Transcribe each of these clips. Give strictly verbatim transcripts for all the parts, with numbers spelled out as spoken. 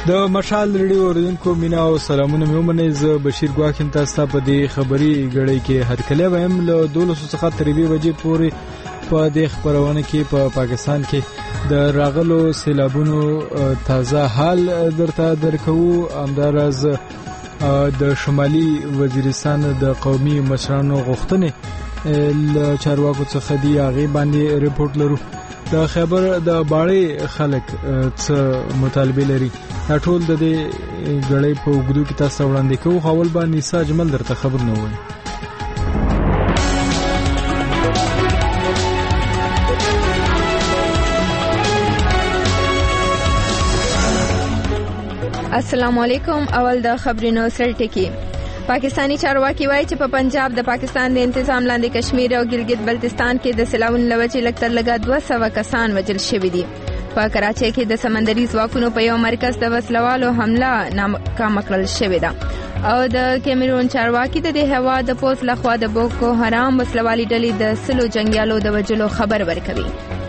د مشال ریډیو اوریدونکو مینا او سلامونه مې ومنئ. زه بشیر ګواکیم تاسو ته په دې خبري غړي کې هرکله وایم له دولسو څخه تر یوې بجې پورې په دې خبرونه کې په پا پاکستان کې د راغلو سیلابونو تازه حال درته درکو. همداراز د شمالي وزیرستان د قومي مشرانو غوښتنې ل چارواکو څخه دی هغه باندې ریپورت لرو. د خبر د باړې خلک څه مطالبه لري دا ټول د دې غړې په وګړو کې تاسو وړاندې کوو. حوال باندې نسا جمل درته خبر نه وای. السلام علیکم. اول د خبرونو سرټکی. پاکستانی چارواکي وایي چې په پنجاب د پاکستان د انتظام لاندې کشمیر او ګلګت بلتستان کې د سیلاونو لوجې لکتر لګا دوه سوه کسان وژل شوي دي. په کراچۍ کې د سمندري ځواکونو په یو مرکز د وسلوالو حمله ناکامه کړل شوې ده او د کیمرون چارواکي د دې هیواد د پولیس لخوا د بوکو حرام وسلوالي ډلې د سلو جنگیالو د وژلو خبر ورکوي.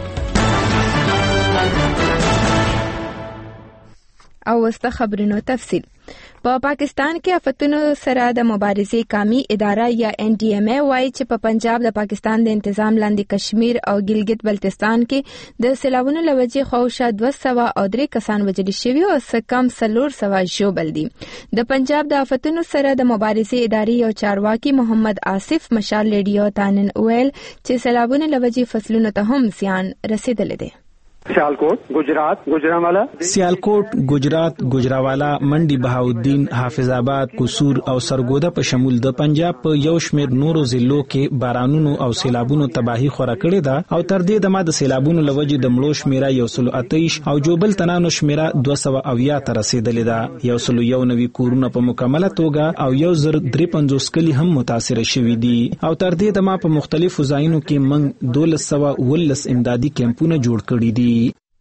او وسته خبرونو تفصیل. په پاکستان کې آفتونو سره د مبارزې قومي اداره یا ان ډي ایم اے وايي چې په پنجاب د پاکستان د انتظام لاندې کشمیر او ګلګت بلتستان کې د سیلابونو لوجې خوشا دوه سوه او درې کسان وژل شوي او څه کم څلور سوه ژوبل دي. د پنجاب د آفتونو سره د مبارزې ادارې یو چارواکي محمد آصف مشال ریډیو تانن ویل چې سیلابونو لوجې فصلونو ته هم زیان رسیدلی دی. سیالکوٹ گجرات گجرانوالا سیالکوٹ گجرات گجراوالا منډي بهاودین حافظ آباد قصور او سرګودا په شمول د پنجاب په یو شمېر نورو ضلعو کې بارانونو او سیلابونو تباہي خورا کړې ده او تر دې دمه د سیلابونو لوجې د مړو شمیره یو سل اتیش او جوبل تنانو شمیره دوه سوه اویا ته رسیدلې ده. یو سل یو نوي کورونه په مکمله توګه او یو زر درې پنځوس کلي هم متاثر شوي دي او تر دې دمه په مختلفو ځایونو کې موږ دولس سوه ولس امدادي کیمپونه جوړ کړي دي.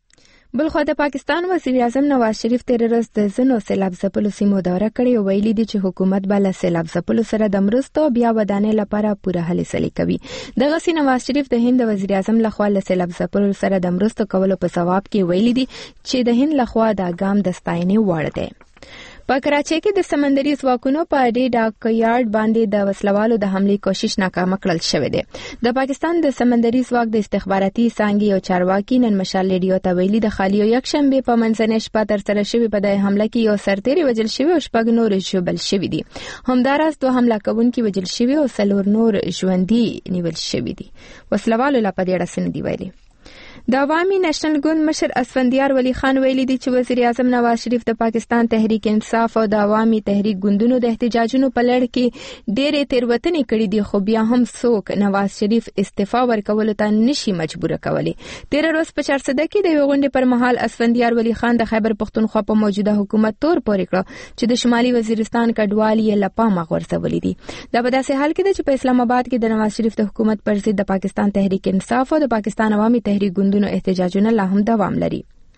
بلخو د پاکستان وزیر اعظم نواز شریف تیر ورځ د ځینو سیلاب ځپلو سیمو دوره کړې او ویلي دي چې حکومت به له سیلاب ځپلو سره د مرستو بیا ودانۍ لپاره پوره هلې ځلې کوي. دغسې نواز شریف د هند وزیر اعظم لخوا له سیلاب ځپلو سره د مرستو کولو په ځواب کې ویلي دي چې د هند لخوا دا ګام د ستاینې وړ دی. په کراچۍ کې د سمندري ځواکونو په ډي ډاکیارډ باندې د وسلوالو د حملې کوشش ناکامه کړل شوې ده. د پاکستان د سمندري ځواک د استخباراتي څانګې او چارواکي نن مشال ریډیو ته ویلي د خالي او یکشنبه په منځنۍ شپه ترسره شوې په دې حمله کې یو سرتیری وژل شوی او شپږ نور ژوبل شوي دي. همداراز دوه حمله کوونکي وژل شوي او څلور نور ژوندي نیول شوي دي. وسلوالو لا په دې اړه څه نه دي ویلي. د عوامي نېشنل ګوند مشر اسفندیار ولی خان ویلي دی چې وزیر اعظم نواز شریف د پاکستان تحریک انصاف او د عوامي تحریک ګوندونو د احتجاجونو په لړ کې ډېرې تېروتنې کړې دي خو بیا هم څوک نواز شریف استعفا ورکولو ته نشي مجبور کولی. تیر ورځ په چارسده کې د یو غونډې پر مهال اسفندیار ولی خان د خیبر پختونخوا په موجوده حکومت تور پورې کړ چې د شمالي وزیرستان کډوال یې لپامه غورځولي دي. دا په داسې حال کې ده چې په اسلام آباد کې د نواز شریف د حکومت پر ضد د پاکستان تحریک انصاف او د پاکستان عوامي تحریک ګوند احتجاجونه لا هم دوام لري.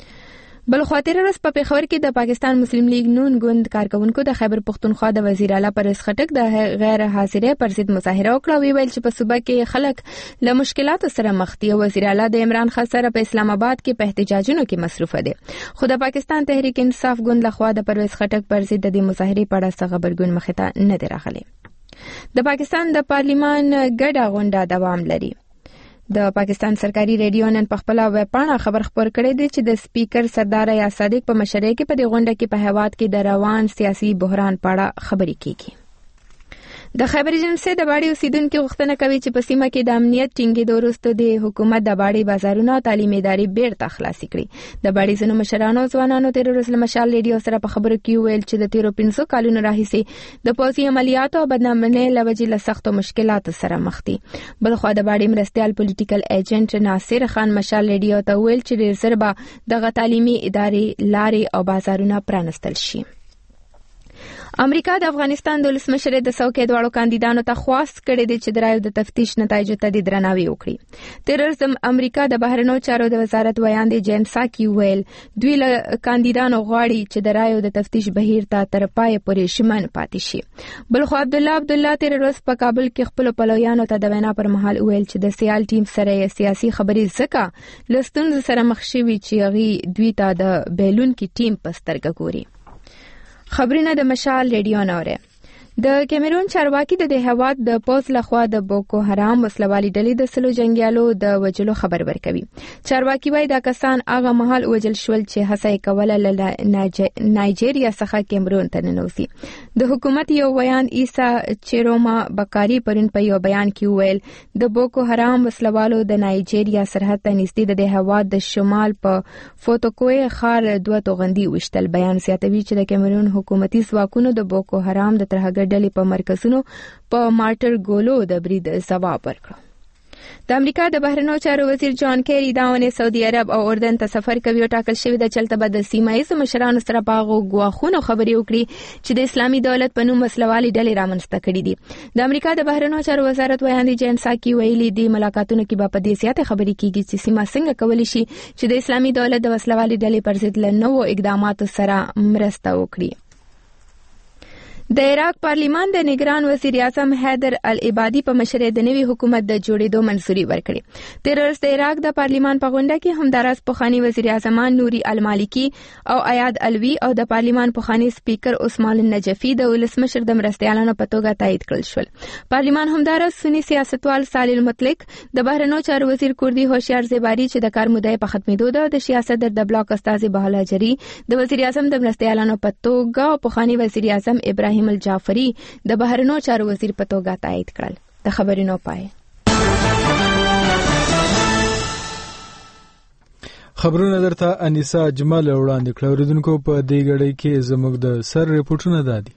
بل خاطر رس په پیښور کې د پاکستان مسلم لیگ نون ګوند کارکونکو د خیبر پختونخوا د وزیر اعلی پرس خټک د غیر حاضرې پر ضد مظاهره وکړه. ویل چې په صوبه کې خلک له مشکلاتو سره مخ دي. وزیر اعلی د عمران خان سره په اسلام آباد کې په احتجاجونو کې مصروف دي. خو د پاکستان تحریک انصاف ګوند لخوا د پرویز خټک پر ضد د مظاهرې په اړه څه خبرګون مخې ته نه دی راغلی. د پاکستان د پارلیمان ګډه غونډه دوام لري. د پاکستان سرکاري ریډیو نن په خپل ویب پاڼه خبر خپور کړی دی چې د سپیکر سردار یا صادق په مشرۍ کې په دې غونډه کې په هیواد کې د روان سیاسي بحران په اړه خبرې کیږي. د خیبر ایجنسی د باړې اوسیدونکو غوښتنه کوي چې په سیمه کې د امنیت ټینګېدو وروسته د حکومت د باړې بازارونه او تعلیمي ادارې بیرته خلاصې کړي. د باړې ځینو مشرانو او ځوانانو تیر ورځ له مشال ریډیو سره په خبرو کې ویل چې د تیرو پنځو کلونو راهیسې د پوځي عملیاتو او بدنامۍ له وجې له سختو مشکلاتو سره مخ دي. بلخوا د باړې مرستیال پولیټیکل ایجنټ ناصر خان مشال ریډیو ته ویل چې ډېر زر به دغه تعلیمي ادارې لارې او بازارونه پرانستل شي. امریکا د افغانستان د ولسمشر د څوکۍ دواړو کاندیدانو ته خواست کړی دی چې د رایو د تفتیش نتایجو ته د درناوی وکړي. تیررزم امریکا د بهرنیو چارو د وزارت ویاندې جین ساکی ویل دوی له کاندیدانو غواړي چې د رایو د تفتیش بهیر ته تر پای پورې شمن پاتې شي. بلخو عبدالله عبدالله تیررز په کابل کې خپل پلویانو ته د وینا پر مهال ویل چې د سیال ټیم سره سیاسي خبرې زکه لستون سره مخ شوي چې هغه دوی ته د بیلون کې ټیم په سترګه ګوري. خبرونه د مشال ریډیو نوره. د کیمرون چارواکي د هیواد د پوز لخوا د بوکو حرام وسلوالي ډلې د سلو جنگیالو د وجلو خبر ورکوي. چارواکي وايي دا کسان هغه مهال وجل شول چې هڅه کوله له نایجیریا څخه کیمرون ته ننوځي. د حکومت یو بیان عیسی چیروما بکاری پرون په یو بیان کې ویل د بوکو حرام وسلوالو د نایجیریا سرحد ته نږدې د هیواد د شمال په فوتوکوي خار دوه توغندي وشتل. بیان زیاتوي چې د کیمرون حکومتي ځواکونو د بوکو حرام د ترهګر ډلې په مرکزونو په مارټر ګولو د برید ځواب ورکړ. د امریکا د بهرنیو چارو وزیر جان کیری دا ونه سعودي عرب او اردن ته سفر کوي او ټاکل شوی د چلته به د سیمه ایز مشرانو سره په غواخونو خبرې وکړي چې د اسلامي دولت په نوم مسلوالي ډلې رامنځته کړي دي. د امریکا د بهرنیو چارو وزارت ویاندې جین ساکی ویلي دي ملاقاتونو کې به په دې سیاته خبرې کیږي چې سیمه څنګه کولی شي چې د اسلامي دولت د مسلوالي ډلې پر ضد له نوو اقداماتو سره مرسته وکړي. د عراق پارلیمان د نگران وزیر اعظم حیدر العبادي په مشرۍ د نوي حکومت د جوړېدو منظوري ورکړه. تیررز د عراق د پارلیمان په غونډه کې همداراز پخوانی وزیر اعظم نوري المالکی او عیاد الوی او د پارلیمان پخوانی سپیکر عثمان النجفی د ولسمشر د مرستیالانو په توګه تایید کړل شول. پارلیمان همداراز سنی سیاستوال صالح المطلق د بهرنیو چارو وزیر کوردی هوشیار زیباری چې د کار مدعي په ختمېدو ده د سیاست د بلاک استاذ بهلا جری د وزیر اعظم د مرستیالانو په توګه پخوانی وزیر اعظم ابراهیم الجعفری د بهرنیو چارو وزیر په توګه تایید کړل. د خبرونو پای. خبرونه درته انیسا جمال وړاندې کړو. اوریدونکو په دې غړي کې زموږ د سر ریپورتونه دادي.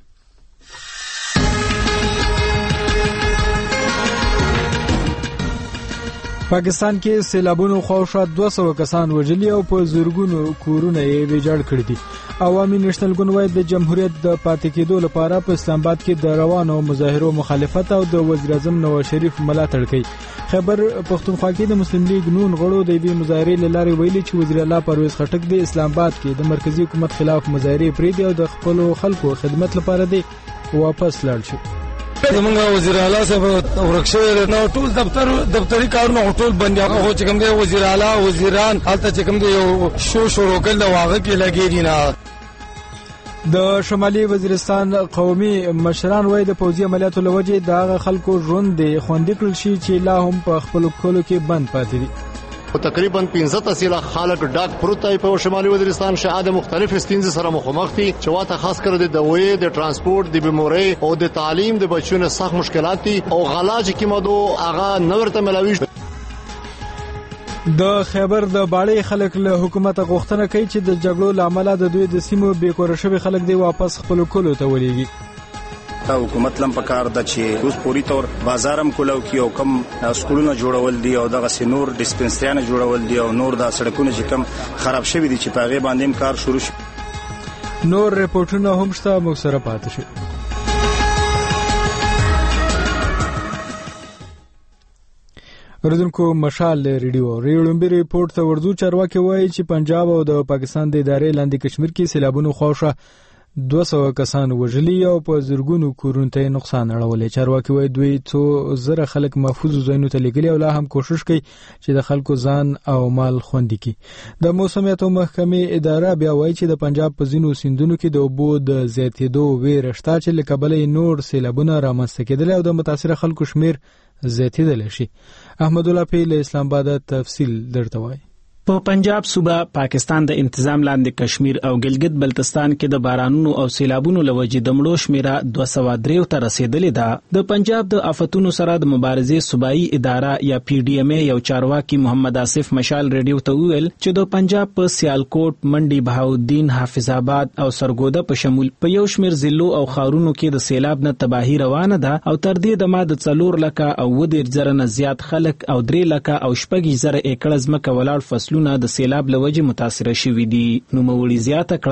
پاکستان کې سیلابونو خواوشا دوه سوه کسان وژلي او په زورګونو کورونه یې ویجاړ کړي دي. عوامي نېشنل ګوند وايي د جمهوریت د پاتې کېدو لپاره په اسلام آباد کې د روانو مظاهرو مخالفت او د وزیر اعظم نواز شریف ملاتړ کوي. خیبر پښتونخوا کې د مسلم لیگ نون غړو د دې مظاهرې له لارې ویلي چې وزیر الله پرویز خټک د اسلام آباد کې د مرکزی حکومت خلاف مظاهرې پرې دي او د خپل خلکو خدمت لپاره دی واپس لاړ شي. زمونږ وزیر اعلی صاحب ورکشوي نو ټول دفتر دفتری کارونه ټول بند هغه چې کوم دی وزیر اعلی وزیران هلته چې کوم دی یو شو شروع کړل واغه کې لګی دي نه. د شمالي وزیرستان قومي مشران وایي د پوځي عملیاتو لوجې د هغه خلکو ژوند دی خوندي کړل شي چې لا هم په خپل کولو کې بند پاتې دي. تقریبا پنځه تسلا خلک ډاک پروتای په شمالي وزیرستان شاهد مختلف ستونزې سره مخامخ دي چې واته خاص کر د دوی د ترانسپورت د بیموري او د تعلیم د بچونو سخت مشکلات دي او غلاج کې مدو هغه نورته ملاوي. د خیبر د باړې خلک له حکومت غوښتنه کوي چې د جګړو لامل د دوی د سیمو بیکور شوی خلک دی واپس خپل کولو ته ولېږي. حکومت لم پکار د چې اوس پوری تور بازارم کولو کې او کم سکولونه جوړول دي او دغه سينور ډیسپنسریانه جوړول دي او نور د سړکونو چې کم خراب شوی دي چې پاغه باندې کار شروع شي. نور ریپورتونه هم شته موږ سره پاتې شي. اوریدونکو مشال ریډیو ریړومبي ریپورت ته ورځو چارواکي وایي چې پنجاب او د پاکستان د ادارې لاندې کشمیر کې سیلابونو خواوشا دوه سوه کسان وژلي او په زرګونو کورونو ته نقصان اړولی. چارواکي وایي دوی څو زره خلک محفوظ ځایونو ته لېږلي او لا هم کوشش کوي چې د خلکو ځان او مال خوندي کړي. د موسمیاتو محکمې اداره بیا وایي چې د پنجاب په ځینو سیندونو کې د اوبو د زیاتېدو ویره شته چې له کبله نور سیلابونه رامنځته کېدلی او د متاثره خلکو شمیر زیاتېدلی شي. احمد الله پی له اسلام آباد تفصیل درته وایي. په پنجاب صوبه پاکستان د انتظام لاندې کشمیر او ګلګت بلتستان کې د بارانونو او سیلابونو لوجې د مړو شمیره دوه سوه درې ته رسیدلې ده. د پنجاب د آفتونو سره د مبارزې صوبایي اداره یا پی ډی ایم ای یو چارواکي محمد آصف مشال ریډیو ته ویل چې د پنجاب په سیالکوټ منډي بهاودین حافظ آباد او سرګوده په شمول په یو شمیر ضلعو او ښارونو کې د سیلاب نه تباهي روانه ده او تر دې دمه د څلور لکه او اووه دېرش زره نه زیات خلک او درې لکه او شپږ زره ایکړه ځمکه ولاړ فصلونه د سیلاب لوجې متاثره شوي دي. نوموړي زیاته کړه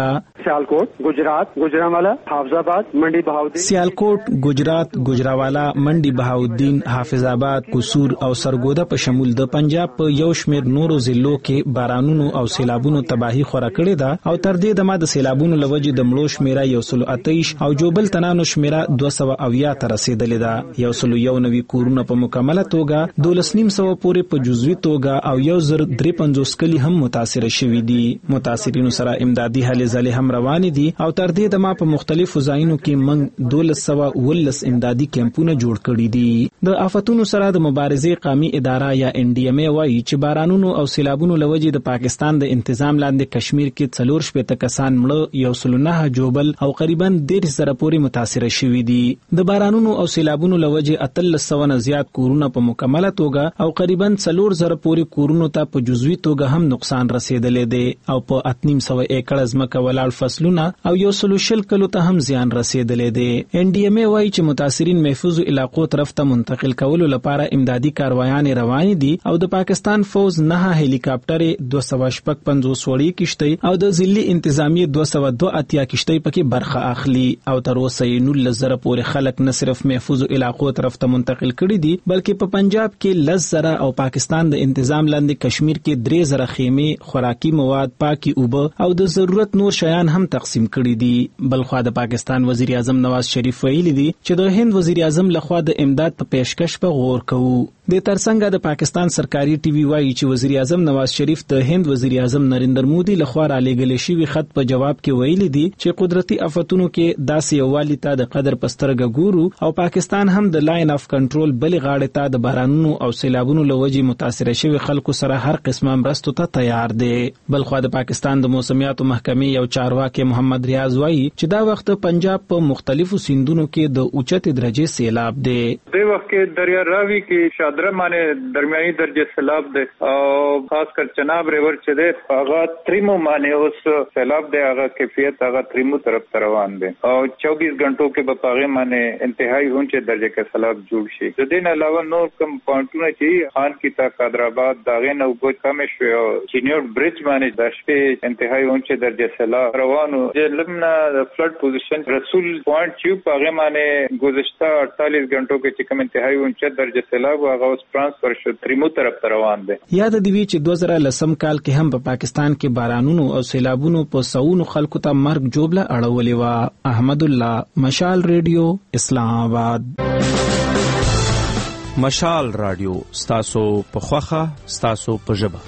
सियालकोट, गुजरात, गुजरावाला, हाफिजाबाद, मंडी बहाउद्दीन सियालकोट, गुजरात, गुजरावाला, منډي بهاودین، حافظ آباد، قصور او سرګوده په شمول د پنجاب په یو شمېر نورو ضلعو کې بارانونو او سیلابونو تباہي خورا کړې ده او تر دې دمه د سیلابونو لوجې د مړو شمیره یو سل اتیش او جوبل تنانو شمیره دوه سوه اویا ته رسیدلې ده. یو سل یو نوي کورونه په مکمله توګه دولس نیم سوه پورې په جزوي توګه او یو زر درې پنځوس کلي هم متاثر شوي دي. متاثرینو سره امدادي هلې ځلې هم روانې دي او تر دې دمه په مختلفو ځایونو کې موږ دولس سوه ولس امدادي کیمپونه جوړ کړي دي. د آفتونو سره د مبارزې قومي اداره یا ان ډي ام ای وایي چې بارانونو او سیلابونو لوجې د پاکستان د انتظام لاندې کشمیر کې څلور شپېته کسان مړه، یو سل نه جوبل او قریبا دېرش زره پورې متاثر شوي دي. د بارانونو او سیلابونو لوجې اتلس سوه نه زیات کورونه په مکمله توګه او قریبا څلور زره پورې کورونو ته په جزوي توګه هم نقصان رسیدلی دی او په اتنیم سوه ایکړه ځمکه ولاړ فصلونه او یو سل شل کلو ته هم زیان رسیدلی دی. ان ډي ام ای وایي چې متاثرین محفوظ علاقو طرف ته منتقل کولو لپاره امدادي کاروایان روانې دي او د پاکستان فوز نه هلی کاپټر دوه سوه شپږ پنځوس وړي کشتۍ او د ضلعي انتظامیه دوه سوه دوه اتیا کشتۍ پکې برخه اخلي او تر اوسه یې نولس زره پورې خلک نه صرف محفوظ علاقو طرف ته منتقل کړي دي بلکې په پنجاب کې لس زره او پاکستان د انتظام لاندې کشمیر کې درې زره خیمې، خوراکي مواد، پاکي اوبه او د ضرورت نور شیان هم تقسیم کړي دي. بلخوا د پاکستان وزیر اعظم نواز شریف ویلي دي چې د هند وزیر اعظم لخوا د امداد په پیشکش په غور کوو. د ترڅنګ د پاکستان سرکاري ټي وي وایي چې وزیر اعظم نواز شریف د هند وزیر اعظم نریندر مودي لخوا را لېږل شوی خط په جواب کې ویلي دي چې قدرتي آفتونو کې داسې یووالي ته د قدر په سترګه ګورو او پاکستان هم د لاین اف کنټرول بلې غاړې ته د بارانونو او سیلابونو له وجې متاثره شوي خلکو سره هر قسمه مرستو ته تیار دی. بلخوا د پاکستان د موسمیاتو محکمې یو چارواکي محمد ریاض وایي چې دا وخت پنجاب په مختلفو سیندونو کې د اوچتې درجې سیلاب دی. د وخت کې دریا راوي کې شادره معنی درمیاني درجه سیلاب دی او خاص کر چناب ریور چې دی هغه تریمو معنی اوس سیلاب دی، هغه کیفیت هغه تریمو طرف ته روان دی او چوبیس غنټو کې په هغه معنی انتهایی اونچه درجه کې سیلاب جوړ شي. د دې علاوه نور کوم پوینټونه چې خان کی تا قادرآباد داغه نو وګ کم شوی او چینیوټ برج معنی د شپې انتهایی اونچه درجه سیلاب روانو د لمنا فلډ پوزیشن رسول پوینټ چې په هغه معنی گذشته اڑتالیس غنټو کې چې کوم انتهایی اونچه درجه سیلاب هغه اوس ترانسفر شو تریمو طرف ته روان دی. یاد دی وی چې دوه زره لسم کال کې هم په پا پاکستان کې بارانونو او سیلابونو په سونو خلکو ته مرګ جوبله اړولې و. احمد الله، مشال ریډیو، اسلام آباد. مشال رادیو ستاسو په خوخه ستاسو په ژبه.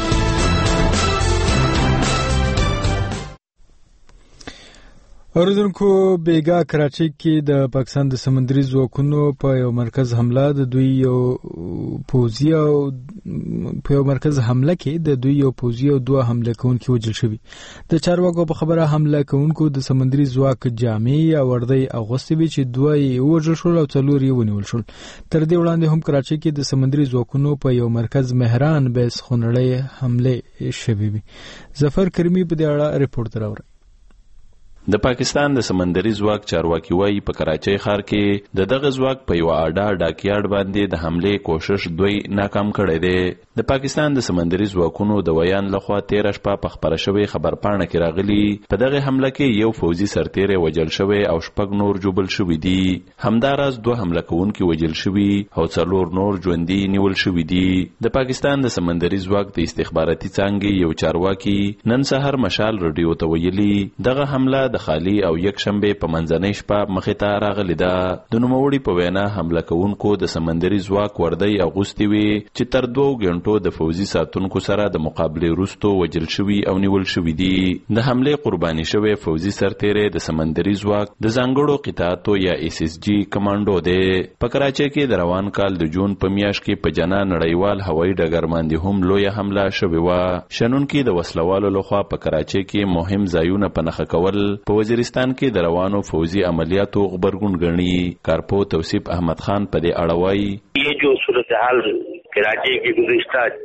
اوریدونکو، بیګا کراچۍ کې د پاکستان د سمندري ځواکونو په یو مرکز حمله د دوی یو پوځي او په یو مرکز حمله کې د دوی یو پوځي او دوه حمله کوونکي وژل شوي. د چارواکو په خبره حمله کوونکو د سمندري ځواک جامې او وردۍ اغوستې وې چې دوه یې ووژل شول او څلور یې ونیول شول. تر دې وړاندې هم کراچۍ کې د سمندري ځواکونو په یو مرکز مهران بیس خونړۍ حمله شوې وې. ظفر کریمي په دې اړه ریپورت راوړی. د پاکستان د سمندري ځواک چارواکي وایي په کراچۍ ښار کې د دغه ځواک په یو اډه ډاکیارډ باندې د حملې کوشش دوی ناکام کړی دی. د پاکستان د سمندري ځواکونو د ویان لخوا تیره شپه په خپره شوې خبرپاڼه کې راغلي په دغه حمله کې یو فوجي سرتیری وژل شوی او شپږ نور جوبل شوي دي. همداراز دوه حمله کوونکي وژل شوي او څلور نور ژوندي نیول شوي دي. د پاکستان د سمندري ځواک د استخباراتي څانګې یو چارواکي نن سهار مشال رادیو ته ویلي دغه حمله د خالی او یک شنبه په منځنۍ شپه مخې ته راغلې ده. د نوموړي په وینا حمله کوونکو د سمندري ځواک وردۍ اغوستې وې چې تر دوو غنټو د فوجي ساتونکو سره د مقابلې وروسته وژل شوي او نیول شوي دي. د حملې قرباني شوی فوجي سرتیری د سمندري ځواک د ځانګړو قطاعتو یا ایس ایس جی کمانډو دی. په کراچۍ کې د روان کال د جون په میاشت کې په جنا نړیوال هوایي ډګر باندې هم لویه حمله شوې وه. شنونکي د وسلوالو لخوا په کراچۍ کې مهم ځایونه په نښه کول په وزیرستان کې د روانو فوجي عملیاتو غبرګون ګڼي. کارپو توصیف احمد خان په دې اړه وایي یہ جو صورتحال کراچی کی گزشتہ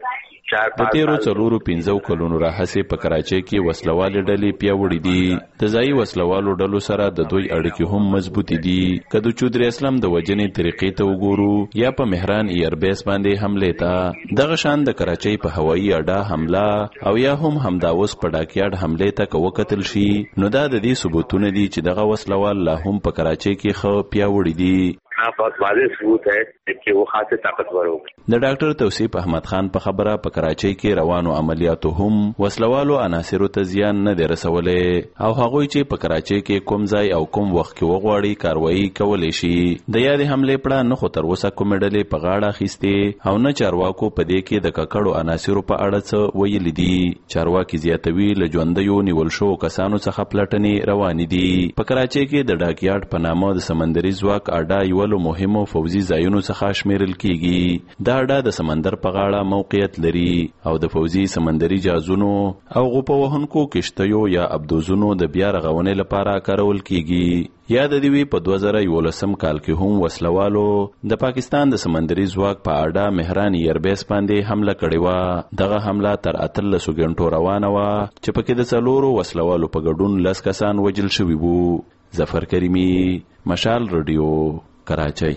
د تیرو څلورو پنځو کلونو راهیسې په کراچۍ کې وسلوالې ډلې پیاوړې دي. د ځایي وسلوالو ډلو سره د دوی اړیکې هم مضبوطې دي. که د چودري اسلام د وجنې طریقې ته وګورو یا په مهران ایربیس باندې حمله ته، دغه شان د کراچۍ په هوایي اډه حمله او یا هم همداوس په ډاکیارډ حمله ته که وکتل شي، نو دا د دې ثبوتونه دي چې دغه وسلوال لا هم په کراچۍ کې ښه پیاوړي دي. बहुत वाضح सबूत है कि वो खासे ताकतवर हो. د ډاکټر توصیف احمد خان په خبره په کراچۍ کې روانو عملیاتو هم وسلوالو عناصرو ته زیان نه دی رسولی او هغوی چې په کراچۍ کې کوم ځای او کوم وخت کې وغواړي کاروایی کولی شي. د یادې حملې پړه نه خو تر اوسه کومې ډلې په غاړه اخیستې او نه چارواکو په دې کې د ککړو عناصرو په اړه څه ویلي دي. چارواکي زیاتوي له ژوندیو نیول شوو کسانو څخه پلټنې روانې دي. په کراچۍ کې د ډاکیارډ په نامه د سمندري ځواک اډه یو له مهمو فوزي ځایونو څخه شمیرل کیږي. دا اډه د سمندر په غاړه موقعیت لري او د فوزي سمندري جهازونو او غوپه وهونکو کشتیو یا ابدوزونو د بیا رغونې لپاره کارول کیږي. یاد دی وی په دوه زره یولسم کال کې هم وسلوالو د پاکستان د سمندري ځواک په اډه مهران ایربیس باندې حمله کړې و. دغه حمله تر اتلسو غنټو روانه و چې پکې د څلورو وسلوالو په ګډون لس کسان وژل شوي وو. ظفر کریمی، مشال رادیو، کراچۍ.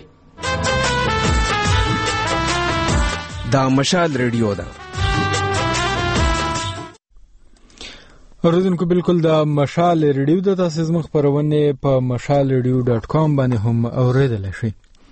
دا مشال ریډیو ده. اوریدونکو بالکل دا مشال ریډیو ده. تاسو زموږ خبرونه په مشال ریډیو ډاټ کام باندې هم اوریدلی شئ.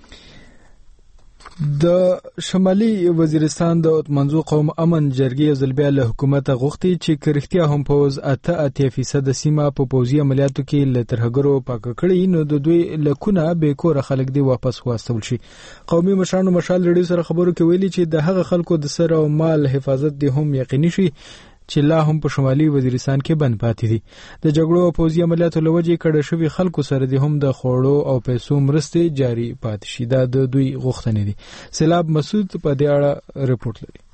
د شمالي وزیرستان د اتمنځو قوم امن جرګې ځل بیا له حکومته غوښتي چې که رښتیا هم پوځ اته اتیا فیصد سیمه په پوځي عملیاتو کې له ترهګرو پاکه کړي، نو د دوی لکونه بې کوره خلک دې واپس واستول شي. قومي مشرانو مشال ریډیو سره خبرو کې ویلي چې د هغه خلکو د سر او مال حفاظت دې هم یقیني شي چې لا هم په شمالي وزیرستان کې بند پاتې دي. د جګړو او پوځي عملیاتو له وجې کډه شوي خلکو سره دې هم د خوړو او پیسو مرستې جاري پاتې شي. دا د دوی غوښتنې دي. سیلاب مسعود په دې اړه رپورټ لري.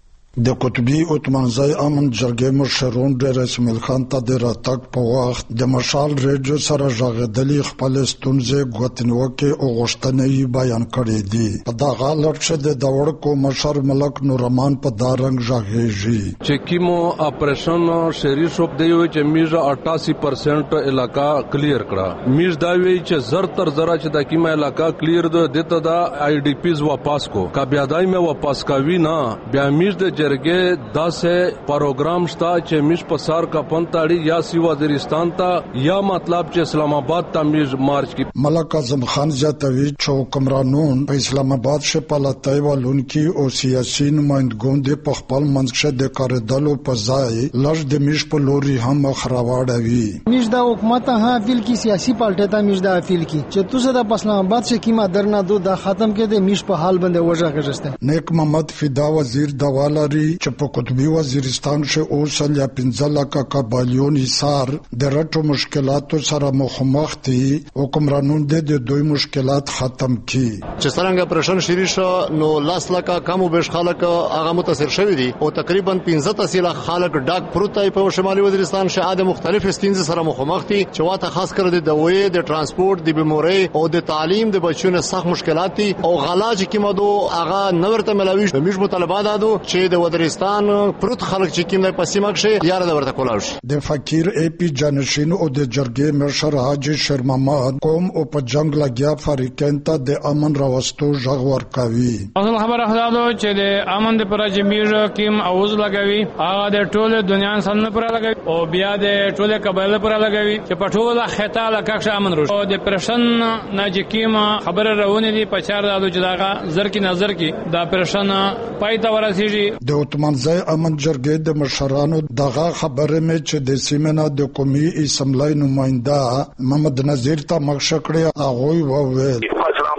د قطبي اتمنځي امن جرګې مشرون ډېر اسماعیل خان ته د راتګ په وخت د مشال ریډیو سره ژغېدلي خپل ستونزې ګوتنیوکې او غوښتنې یې بیان کړې دي. په دغه حالت کې د داوړکو مشر ملک نورمان په دا رنګ ژغېږي چې کیمو اپریشن شری شوب دی چې میز اٹھاسی پرسنٹ علاقہ کلیر کړه. میز دا وی چې زر تر زرا چې د کیمه علاقہ کلیر ده دته دا آی ډی پیز واپس کو کا بیادای میں واپس کاوی نه بیا میز د جرګې داسې پروګرام شته چې میش په سار کا پنتاړي یا سی وزیرستان ته یا مطلب چې اسلام آباد ته میز مارچ کی. ملک اعظم خان جاتوی چې حکمرانون په اسلام آباد شه پالتای والونکي او سیاسي نمائندګون د په خپل منځ د کاردلو په ځای لږ د میش په لوري هم خراوړوي. میش د حکومت ها اپیل کی سیاسي پارټي ته میش د اپیل کی چې تاسو د اسلام آباد شه کیما درنا دو د ختم کې د میش په حال باندې وژه کېسته. نیک محمد فدا وزیر دوالری چې په قطبي وزیرستان کې اوس له پنځه لکه قبایلیون حصار د رټو مشکلاتو سره مخامخ دي. حکمرانون د دوی مشکلات ختم کړي. چې څنګه پرشن شری شو نو لاس لکه کم او بش خلک هغه متاثر شوی دي او تقریبا پنځه تسیله خلک ډاک پروتای په شمالي وزیرستان شاده مختلف ستونزې سره مخامخ دي چې واته خاص کر د دوی د ترانسپورت د بیموري او د تعلیم د بچونو سخت مشکلات دي او غلاج کې مدو هغه نورته ملاوي مش مطالبات دادو چې د وزیرستان پروت خلک چې کیند په سیمه کې یاره د ورته کولاوش. د فقیر ای پی جانشین او د جرګې مشر حاجی شرماماد قوم او په جنگ لګیا فریقین ته د امن راوستو ژغ ورکوي. اصل خبره خدادو چې د امن د پرځ میژه کیم اوز لګوي هغه د ټوله دنیا سن پر لګوي او بیا د ټوله قبایل پر لګوي چې په ټوله خطا لکه امن روش او د پرشن ناجکیم خبره راونه دي په چار دادو چې داغه زر کی نظر کی دا پرشن پایته ورسیږي. د اتمنځي امن جرګې د مشرانو دغه خبره مې چې د سیمه د قومي اسمبلی نماینده محمد نذیر ته مخشه کړی هغه وویل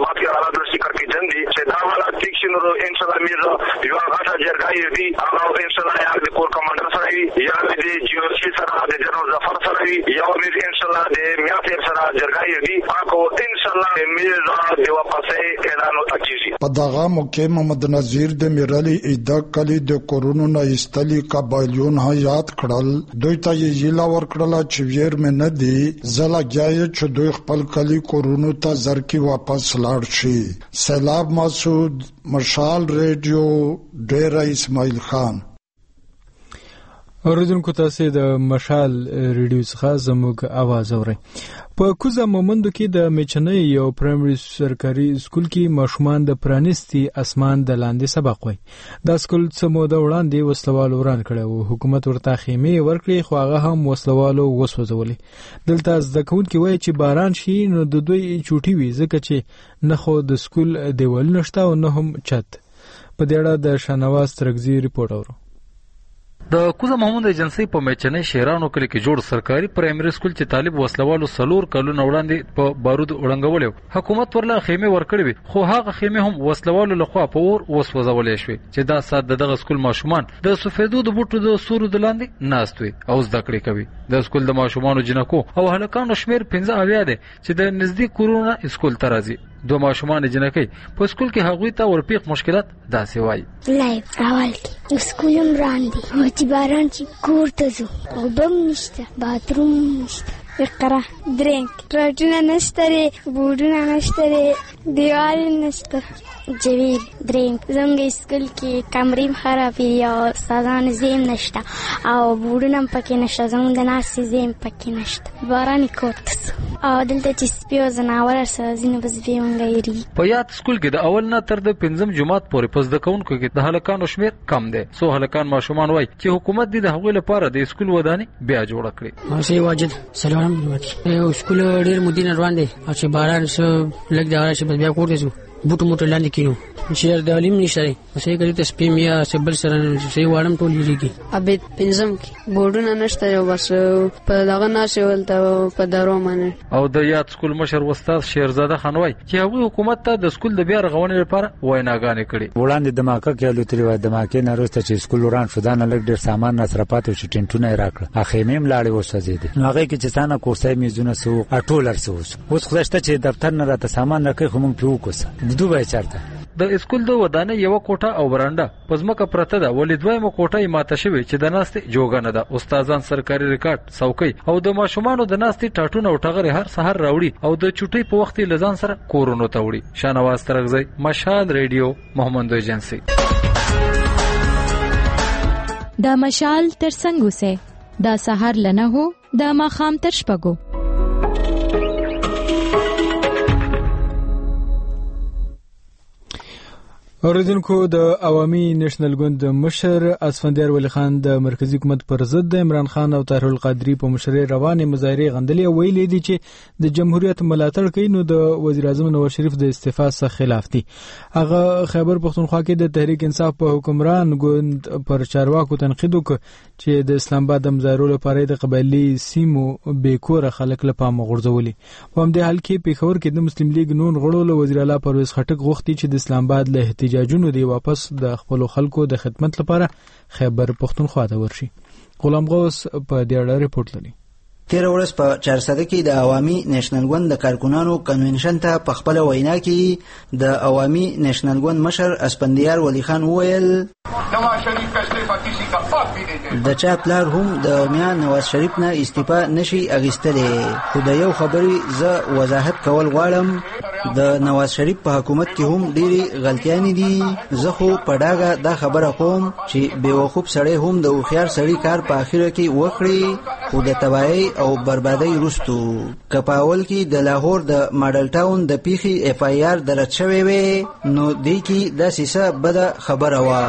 نو ان شاء الله میرا یو هغه جرګای دی هغه ان شاء الله یا د کور کمانډر سره وي یا د جی او سی سره د جنرال ظفر سره وي یا ان شاء الله د میاتر سره جرګای دی هغه ان شاء الله الله میز دی واپسې اعلان وکړي. په دغه موقع محمد نذیر د میرالي ایدا کلی د کورونو نه استلی قبایلیون حیات کړل. دوی ته یې یلا ورکړل چې ویر مې نه دی زلا ګیای چې دوی خپل کلی کورونو ته زرکی واپس لاړ شي. سیلاب مسعود، مشال ریډیو، ډیره اسماعیل خان. اوریدونکو تاسو د مشال ریډیو څخه زموږ आवाज اورئ. په کوزه مومندو کې د میچنۍ یو پرایمري سرکاري سکول کې ماشومان د پرانیستي اسمان د لاندې سبق وای. دا سکول څه موده وړاندې وسلوالو وران کړی او حکومت ورته خیمې ورکړي خو هغه هم وسلوالو وسوځولې. دلته زده کوونکي وایي چې باران شي نو د دوی چوټي وي ځکه چې نه خو د سکول دیوال نشته او نه هم چت. په دې اړه د شانواز ترګزي ریپورت اورو. د کوزه محمود ایجنسی په میچنۍ شیرانو کلی کې جوړ سرکاري پرایمري سکول چې طالب وسلوالو سلور کلونه وړاندې په بارود وړنګولې حکومت ورله خیمه ورکړې وي خو هغه خیمه هم وسلوالو لخوا په اور وسوځولې شوې چې دا سات دغه سکول ماشومان د سفیدو د بوټو د سورو د لاندې ناست وي او زده کړې کوي. د سکول د ماشومانو جنکو او هلکانو شمیر پنځه اویا دی چې د نزدیک کورونه سکول ته راځي. دو ماشومان جنکی په سکول کې هغوی ته ورپیق مشکلات داسې وایي. لایف راول کې سکول مران دي او چې باران چې کور ته ځو او بم نشته باتروم نشته اقرا درینک ټراټونه نشته بوډونه نشته دیوال نشته جویر درینک زموږ سکول کې کمرې خرابې او استادان زیم نشته او بوډونه پکې نشته زموږ د ناستې زیم پکې نشته باران کور ته او دلته چې سپي او ځناور سره ځینې به سپي ونګیري. په یاد سکول کې د اول نه تر د پنځم جماعت پورې په زده کوونکو کې د هلکانو شمیر کم دی. څو هلکان ماشومان وایي چې حکومت دې د هغوی لپاره د سکول ودانې بیا جوړه کړي. ماسي واجد سلام یو سکول ډېر مدینه روان دی او چې باران څه لږ دا راشي بیا کور ته ځو بوټو موټو لاندې کینو شهر د علم نشته صحیح کړی ته سپیم یا سبل سره صحیح واړم ټول لري. ابي پنځم کې بورډونه نشته یو بس په دغه ناشه ولته په درو باندې. او د یاد سکول مشر استاد شیرزاده خان وای چې هغه حکومت ته د سکول د بیا رغونې لپاره ویناګانې کړي. وړاندې د ماکه کې لوتلی و د ماکه نه وروسته چې سکول وران شو دا نه لګ ډیر سامان نه سره پاتې شو ټینټونه راکړه اخیمه هم لاړې وسوځېدې. هغه کې چې څنګه کورسای میزونه سو اټولر سو اوس خو شته چې دفتر نه راته سامان راکې خو مونږ پیو کوسه د دوه چارته د اسکول د ودانې یو کوټه او برانډه پزماکه پرته ده ولې دویمه کوټه یې ماته شوې چې د ناستې جوګه نه ده. استادان سرکاري ریکارډ څوکۍ او د ماشومانو د ناستې ټاټونه او ټغرې هر سحر راوړي او د چټۍ په وخت یې لزان سره کورونو ته وړي. شانواز ترغزی، مشال ریډیو، محمد ایجنسی. دا مشال تر څنګه سه دا سحر لنه هو دا ماخام تر شپګو. اوریدونکو د عوامي نېشنل ګوند مشر اسفندیار ولی خان د مرکزی حکومت پر ضد د عمران خان او طاهر القادری په مشرۍ روانې مظاهرې غندلې ویلي دي چې د جمهوریت ملاتړ کوي نو د وزیر اعظم نواز شریف د استعفا څخه خلاف دي. هغه خیبر پختونخوا کې د تحریک انصاف په حکمران ګوند پر چارواکو تنقید وکړ چې د اسلام آباد د مظاهرو لپاره د قبایلی سیمو بیکوره خلک لپاره غورځولي. په همدې حال کې پیښور کې د مسلم لیگ نون غړو له وزیر اعلی پرویز خټک غوښتي چې د اسلام آباد له احتجاجونو دی واپس د خپل خلکو د خدمت لپاره خیبر پختونخوا ته ورشي. غلام غوث په دې اړه ریپورت لري. تیر ورځ په چارسده کې د عوامي نېشنل ګوند د کارکونانو کنونشن ته په خپل وینا کې د عوامي نېشنل ګوند مشر اسپندیار ولی خان وویل نواز شریف کا استعفا کسی کا باپ بھی نہیں دے. د چا پلار هم د میا نواز شریف نه استعفا نشي اغستلې. خو د یو خبري ز وضاحت کول غواړم د نواز شریف په حکومت کې هم ډېری غلطیانې دي. زه خو په ډاګه دا خبره کوم چې بیوقوف سړی هم د هوښیار سړي کار په اخره کې وکړي خو د تباهۍ او بربادۍ وروستو کپاول کې د لاهور د ماډل ټاون د پیښې اف آی آر درج شوی وي نو دی کې د سیسه بده خبره وا.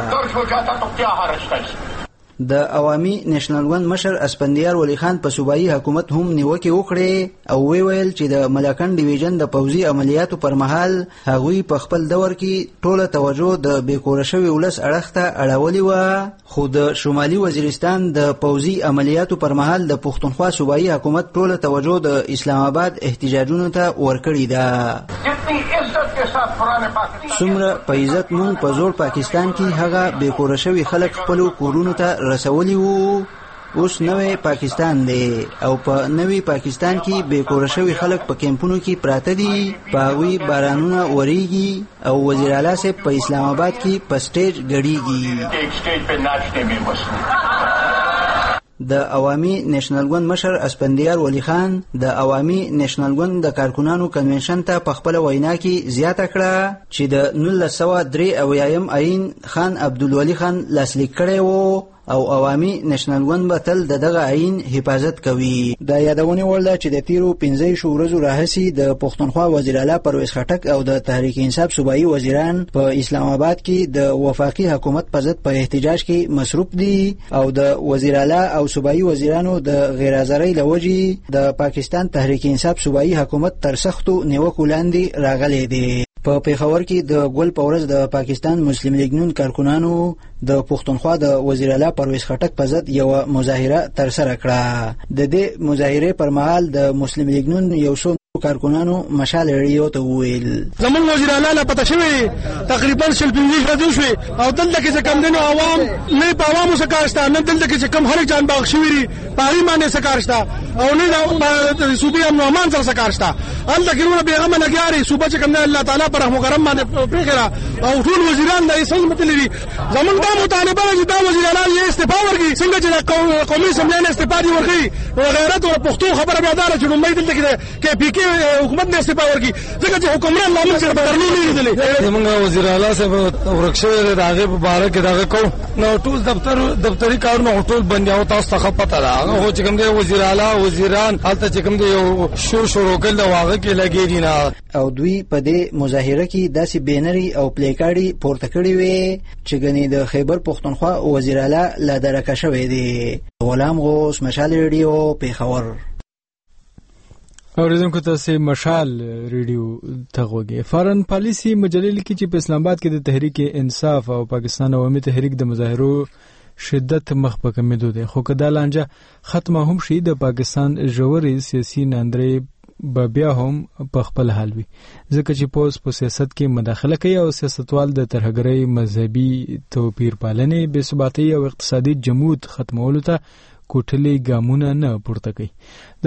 د عوامي نېشنل ګوند مشر اسپندیار ولی خان په صوبایي حکومت هم نیوکه وکړه او وی ویل چې د ملاکن ډیویژن د پوځي عملیاتو پر مهال هغوی په خپل دور کې ټوله توجه د بیکوره شوی ولس اړخ ته اړولې و خو د شمالي وزیرستان د پوځي عملیاتو پر مهال د پښتونخوا صوبایي حکومت ټوله توجه د اسلام آباد احتجاجونو ته ورکړې ده. څومره په عزت مونږ په زور پاکستان کې هغه بیکوره شوی خلک خپل کورونو ته رسولي وو اوس نوې پاکستان دی او په نوې پاکستان کې بې کوره شوي خلک په کیمپونو کې پراته دي، په هغوی بارانونه وریږي او وزیر اعلی صاحب په اسلام آباد کې په سټیج ګډیږي. د عوامي نېشنل ګوند مشر اسپندیار ولی خان د عوامي نېشنل ګوند د کارکونانو کنونشن ته په خپل وینا کې زیاته کړه چې د نولس سوه درې اویایم آئین خان عبدالولي خان لاسلیک کړی و او عوامي نېشنل ګوند به تل د دغه آئین حفاظت کوي. دا یادونه وړ ده چې د تیرو پنځه شو ورځو راهیسې د پښتونخوا وزیر اعلی پرویز خټک او د تحریک انصاف صوبایي وزیران په اسلام آباد کې د وفاقي حکومت په ضد په احتجاج کې مصروف دي او د وزیر اعلی او صوبایي وزیرانو د غیر حاضرۍ له وجې د پاکستان تحریک انصاف صوبایي حکومت تر سختو نیوکو لاندې راغلی دی. په پیښور کې د ګل په ورځ د پاکستان مسلم لیگ نون کارکونانو د پښتونخوا د وزیر اعلی پرویز خټک په ضد یو مظاهره ترسره کړه. د دې مظاهرې پر مهال د مسلم لیگ نون یو څو کارکونانو مشال ریډیو ته وویل زمونږ وزیر اعلی لا پته شوی تقریبا شل پنځه ورځې شوې او دلته کې چې کم دنو عوام نه په عوامو سکارشته نه دلته کې چې کم هر جان باغ شوی پاری باندې سکارشته او نه د صوبې امن امان سره سکارشته الله کې نو پیغام لګیاري صوبې چې کم الله تعالی پر رحم کرم باندې پرېخره او ټول وزیران د ایسل متلري زمونږ د مطالبه چې دا وزیر اعلی یې استعفا ورکړي څنګه چې قومي اسمبلی نه استعفا دی ورکړي او غیرت او پښتو خبره بیا دار چې نو مې دلته کې کې پی کې حکومت نه استعفا ورکړي ځکه چې حکمران لامل سره بدرنو نه لیدلې. زمونږ وزیر اعلی صاحب ورکشوي راغې په باره کې راغې کو نو ټول دفتر دفتری کارونه ټول بند او تاسو ته پته ده هغه چې کوم دی وزیر اعلی وزیران حالت چې کوم دی شور شروع کړل واغه کې لګېږي نه او دوی په دې مظاهره کې داسې بینري او پلیکاډي پورته کړي وي چې ګنې د خیبر پښتونخوا وزیر اعلی لا درکه شوی دی. غلام غوث مشال ریډیو پیښور. اوریدونکو تاسو مشال ریډیو ته غوږی. فارن پالیسی مجلې لیکي چې په اسلام آباد کې د تحریک انصاف او پاکستان عوامي تحریک د مظاهرو شدت مخ په کمیدو دی، خو کدا لانجه ختمه هم شي د پاکستان ژورې سیاسي ناندرې به بیا هم په خپل حال وي ځکه چې پوس په سیاست کې مداخله کوي او سیاستوال د ترهګرۍ مذهبي توپیر پالنې بې ثباتۍ او اقتصادي جمود ختمولو ته کوټلې ګامونه نه پورته کوي. د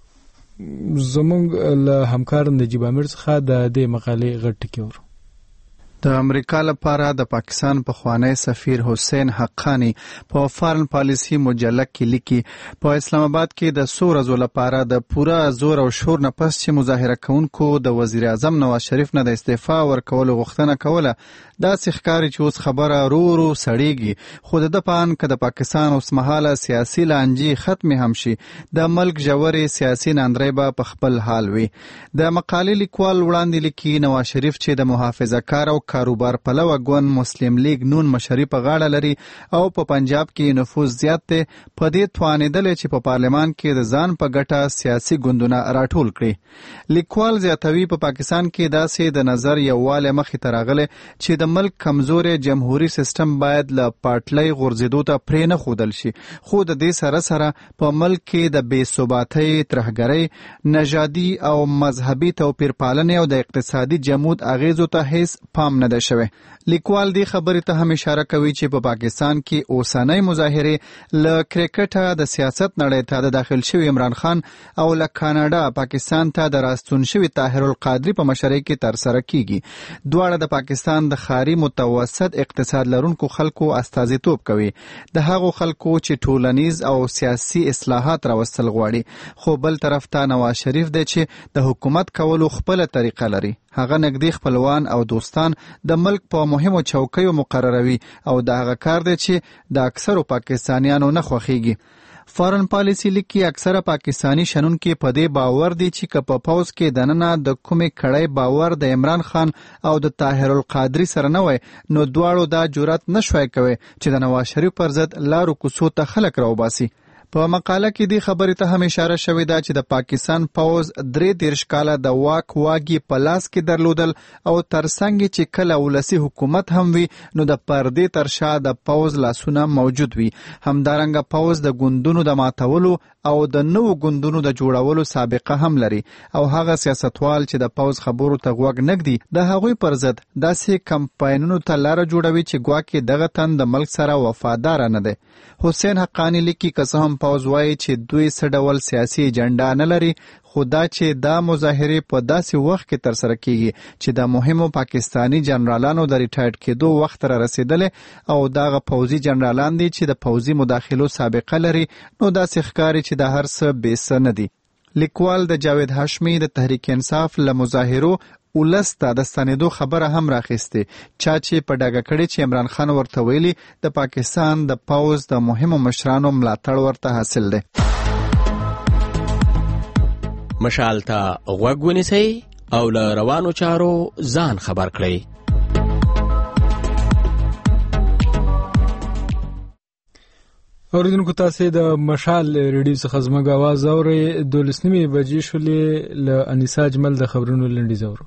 زمونږ له همکار نجیب امیر څخه د دې مقالې غټ ټکی ورو. د امریکا لپاره د پاکستان پخوانی سفیر حسین حقانی په فارن پالیسی مجله کې لیکي په اسلام آباد کې د څو ورځو لپاره د پوره زور او شور نه پس چې مظاهره کوونکو د وزیر اعظم نواز شریف نه د استعفا ورکولو غوښتنه کوله داسې ښکاري چې اوس خبره رو رو سړیږي، خو د ده په اند که د پاکستان اوسمهاله سیاسي لانجې ختمې هم شي د ملک ژورې سیاسي ناندرۍ به په خپل حال وي. د مقالې لیکوال وړاندې لیکي نواز شریف چې د محافظه کار او کاروبار پلوه ګوند مسلم لیگ نون مشري په غاړه لري او په پنجاب کې نفوذ زیات دی، په دې توانېدلی چې په پارلمان کې د ځان په ګټه سیاسي ګوندونه راټول کړي. لیکوال زیاتوي په پاکستان کې داسې د نظر یووالی مخې ته راغلی چې د ملک کمزوري جمهوریت سیستم باید له پاټلۍ غورځېدو ته پرې نه ښودل شي، خو د دې سره سره په ملک کې د بې ثباتۍ، ترهګرۍ، نژادي او مذهبي توپیر پالنې او د اقتصادي جمود اغیزو ته هیڅ پام نه ده شوی. لیکوال دې خبرې ته هم اشاره کوي چې په پاکستان کې اوسنۍ مظاهرې له کرکټه د سیاست نړۍ ته د داخل شوي عمران خان او له کاناډا پاکستان ته د راستون شوي طاهر القادري په مشرۍ کې ترسره کیږي. دواړه د پاکستان د ښاري متوسط اقتصاد لرونکو خلکو استازیتوب کوي، د هغو خلکو چې ټولنیز او سیاسي اصلاحات راوستل غواړي، خو بل طرف ته نواز شریف دی چې د حکومت کولو خپله طریقه لري. هغه نږدې خپلوان او دوستان د ملک په مهمو چوکیو مقرروي او د هغه کار دی چې د اکثرو پاکستانیانو نه خوښیږي. فارن پالیسی لیکي اکثره پاکستانی شنونکي په دې باور دي چې که په پوز کې دننه د کومې کړۍ باور د عمران خان او د طاهر القادري سره نه وای نو دواړو دا جرأت نشوي کوي چې د نواز شریف پر ضد لارو کوڅو ته خلک راوباسي. په مقاله کې د خبرې ته هم اشاره شوې ده چې د پاکستان پوز درې دیرش کاله د واک واګي په لاس کې درلودل او ترڅنګ چې کله ولسی حکومت هم وي نو د پردې تر شا د پوز لاسونه موجود وي. همدارنګه پوز د ګوندونو د ماتولو او د نوو ګوندونو د جوړولو سابقه هم لري او هغه سیاستوال چې د پوز خبرو ته غوږ نږدي د هغوی پر ضد داسې کمپاینونو ته لاره جوړوي چې ګواکې دغه تن د ملک سره وفادار نه دی. حسین حقانی لیکي که څه هم پوز وایي چې دوی څه ډول سیاسي ایجنډا نه لري خو دا چې دا مظاهرې په داسې وخت کې ترسره کیږي چې د مهمو پاکستانی جنرالانو د ریټایرډ کېدو وخت را رسیدلې او دغه پوځي جنرالان دي چې د پوځي مداخلو سابقه لري نو داسې ښکاري چې د هر څه بې څه نه دي. لیکوال د جاوید هاشمي د تحریک انصاف له مظاهرو ولس ته د ستنېدو خبره هم راخیستې چا چې په ډاګه کړې چې عمران خان ورته ویلي د پاکستان د پوز د مهمو مشرانو ملاتړ ورته حاصل دی. مشال ته غوږ ونیسئ او له روانو چارو ځان خبر کړئ. اوریدونکو تاسې د مشال ریډیو څخه زموږ اواز اورئ. دولس نیمې بجې شولې. له انیسا اجمل د خبرونو لنډیز اورو.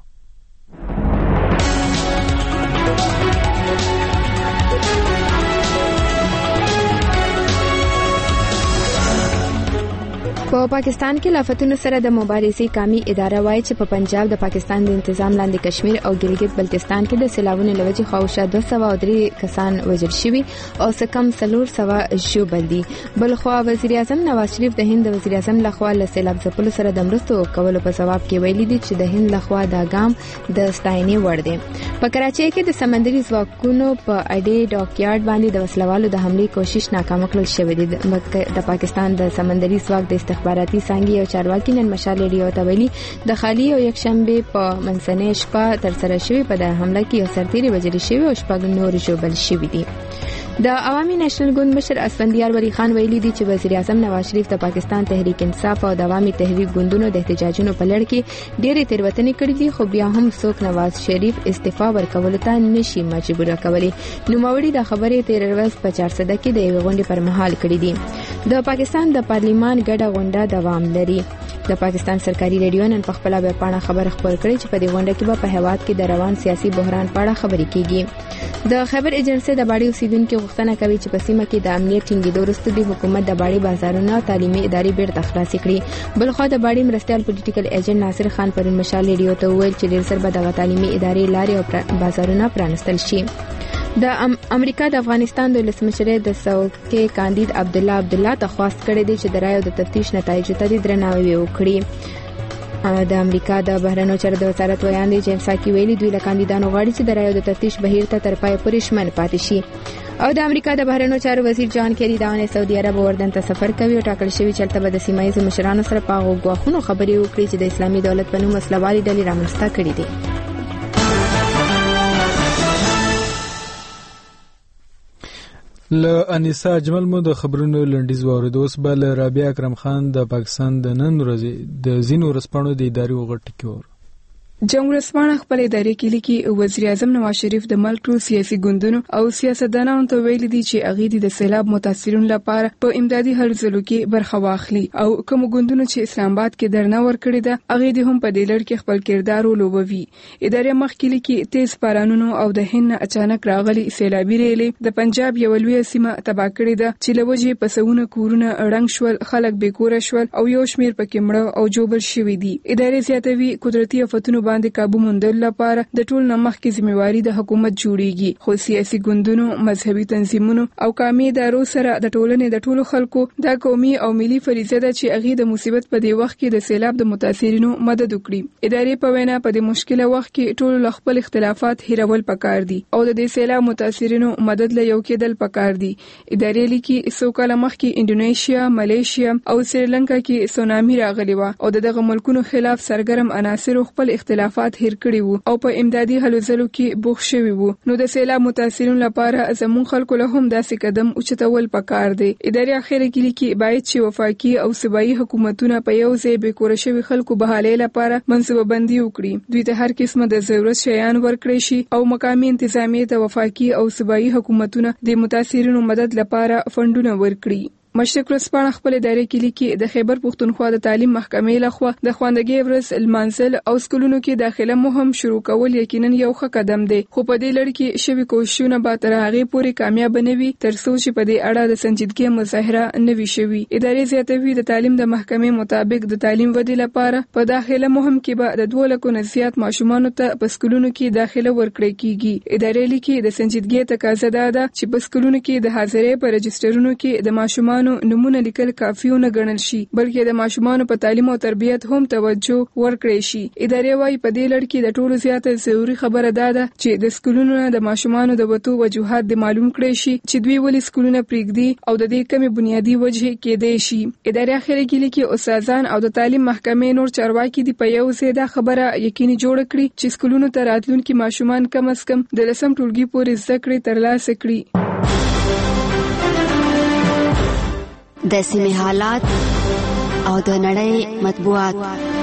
په پاکستان کې لافتونو سره د مبارزې قومي اداره وایي چې په پنجاب د پاکستان د تنظیم لاندې کشمیر او ګلګت بلتستان کې د سیلابونو لوجې خواوشا دوه سوه او درې کسان وژل شوي او څه کم څلور سوه ژوبل دي. بلخوا وزیر اعظم نواز شریف د هند د وزیر اعظم لخوا له سیلاب ځپلو سره د مرستو کولو په ثواب کې ویلي دي چې د هند لخوا دا ګام د ستاینې وړ دی. په کراچۍ کې د سمندري ځواکونو په اډې ډاکیارډ باندې د وسلوالو د حملې کوشش ناکام کړل شوې ده. د پاکستان د سمندري ځواک د استخباراتي څانګې او چارواکي نن مشال ریډیو ته ویلي د خالي او یکشنبه په منځنۍ شپه ترسره شوې په د حمله کې یو سرتیری وژل شوی او شپږ نور ژوبل شوي دي. د عوامي نېشنل ګوند مشر اسفندیار ولی خان ویلي دی چې وزیر اعظم نواز شریف د پاکستان تحریک انصاف او د عوامي تحریک ګوندونو د احتجاجونو په لړ کې ډېرې تېروتنې کړې دي خو بیا هم څوک نواز شریف استعفا ورکولو ته نشي مجبور کولی. نوموړي د خبرې تیر ورځ په چارسده کې د یوې غونډې پر مهال کړې دي. د پاکستان د پارلیمان ګډه غونډه دوام لري. د پاکستان سرکاري ریډیو نن په خپل ویب پاڼه خبر خپور کړی چې په دې غونډه کې به په هیواد کې د روان سیاسي بحران په اړه خبرې کیږي. د خیبر ایجنسی د باړې اوسیدونکو غوښتنه کوي چې په سیمه کې د امنیت ټینګېدو وروسته د حکومت د باړې بازارونه او تعلیمي ادارې بیرته خلاصې کړي. بلخوا د باړې مرستیال پولیټیکل ایجنټ ناصر خان پرون مشال ریډیو ته وویل چې ډېر ژر به دغه تعلیمي ادارې لارې او بازارونه پرانستل شي. د امریکا د افغانستان د ولسمشر د څوکۍ کاندید عبد الله عبد الله تخواست کړی دی چې د رایو د تفتیش نتایج ته د درناوی وکړي. د امریکا د بهرنیو چارو د وزارت ویاند جیمز ساکی ویلي دوی له کاندیدانو غواړي چې د رایو د تفتیش بهیر ته تر پای پورې ژمن پاتې شي. او د امریکا د بهرنیو چارو وزیر جان کیری دا ونه سعودي عرب اردن ته سفر کوي او ټاکل شوی چې تل به د سیمایي مشرانو سره په غوښتنو خبرې وکړي چې د اسلامي دولت په نوم مسلوالي ډلې رامنځته کړي دي. له انیسا اجمل مو د خبرونو لنډیز واورید. اوس به له رابعه اکرم خان د پاکستان د نن ورځې د ځینو ورځپاڼو د ادارې وغټ کې ور جمهوریت ورځپاڼه خپل ادارې کې لیکي وزیر اعظم نواز شریف د ملک ټول سیاسي ګوندونو او سیاستدانانو ته ویلي دي چې هغه د سیلاب متاثرینو لپاره په امدادي هلو کې برخه واخلي او کوم ګوندونو چې اسلام آباد کې درنه ورکړي ده هغه د هم په دې لړ کې خپل کردار ولوبوي. ادارې مخکې لیکي تیز بارانونو او د هند اچانک راغلي سیلابي ریلې د پنجاب یو لوی سیمه تباہ کړې ده چې لوجه پسونه کورونه رنګ شول خلک بیکور شول او یو شمیر پکې مړه او جوبل شوي دي. ادارې زیاتوي قدرتي آفتونو باندې قابو موندل لپاره د ټول نمخ کې ذمہواری د حکومت جوړیږي خو سیاسي ګوندونو مذهبي تنظیمونو او قومي ادارو سره د ټولنې د ټولو خلکو د قومي او ملي فریضه ده چې هغه د مصیبت په دی وخت کې د سیلاب د متاثرینو مدد وکړي. ادارې په وینا په دې مشکله وخت کې ټول خپل اختلافات هیرول پکار دي او د دې سیلاب متاثرینو مدد له یو کېدل پکار دي. ادارې لیکي څو کاله مخکې انډونیشیا، ملیشیا او سریلانکا کې سونامي راغلی و او دغه ملکونو خلاف سرګرم عناصر خپل اختلافات هیر کړي وو او په امدادي هلو ځلو کې بوخ شوي وو. نو د سیلاب متاثرینو لپاره زموږ خلکو له هم داسې قدم اوچتول پکار دی. ادارې اخر کې لیکي باید چې وفاقي او صوبایي حکومتونه په یو ځای به کور شوي خلکو بحالې لپاره منصوبه بندي وکړي. دوی ته هر قسمه د ضرورت شیان ورکړي شي او مقامي انتظامیه ته وفاقي او صوبایي حکومتونه د متاثرینو مدد لپاره فندونه ورکړي. مشرق ورځپاڼه خپل ادارې کې لیکي د خیبر پښتونخوا د تعلیم محکمې لخوا د خواندګۍ ورځ لمانځل او سکولونو کې داخله مهم شروع کول یقینا یو ښه قدم دی، خو په دې لړ کې شوي کوښښونه به تر هغې پورې کامیاب نه وي تر څو چې په دې اړه د سنجیدګۍ مظاهره نه وي شوي. ادارې زیاتوي د تعلیم د محکمې مطابق د تعلیم ودې لپاره په داخله مهم کې به د دوه لکو نه زیات ماشومانو ته په سکولونو کې داخله ورکړل کیږي. ادارې لیکي د سنجیدګۍ تقاضا دا ده چې په سکولونو کې د حاضرۍ په رجسټرونو کې د ماشومانو نمونه لیکل کافي نه ګڼل شي، بلکې د ماشومانو په تعلیم او تربیت هم توجه ورکړي شي. ادارې وايي په دې لړ کې د ټولو زیاته ضروري خبره ده چې د سکولونو د ماشومانو د وتو وجوهات د معلوم کړي شي چې دوی ولې سکولونه پریږدي او د دې کمی بنیادی وجه کېدای شي. ادارې اخر کې لیکي استادان او د تعلیم محکمې نور چارواکي دی په یو ځای دا خبره یقیني جوړ کړي چې سکولونو ته راتلونکي ماشومان کم از کم د لسم ټولګي پورې زده کړې ترلاسه کړي. د سیمې حالات او د نړۍ مطبوعات.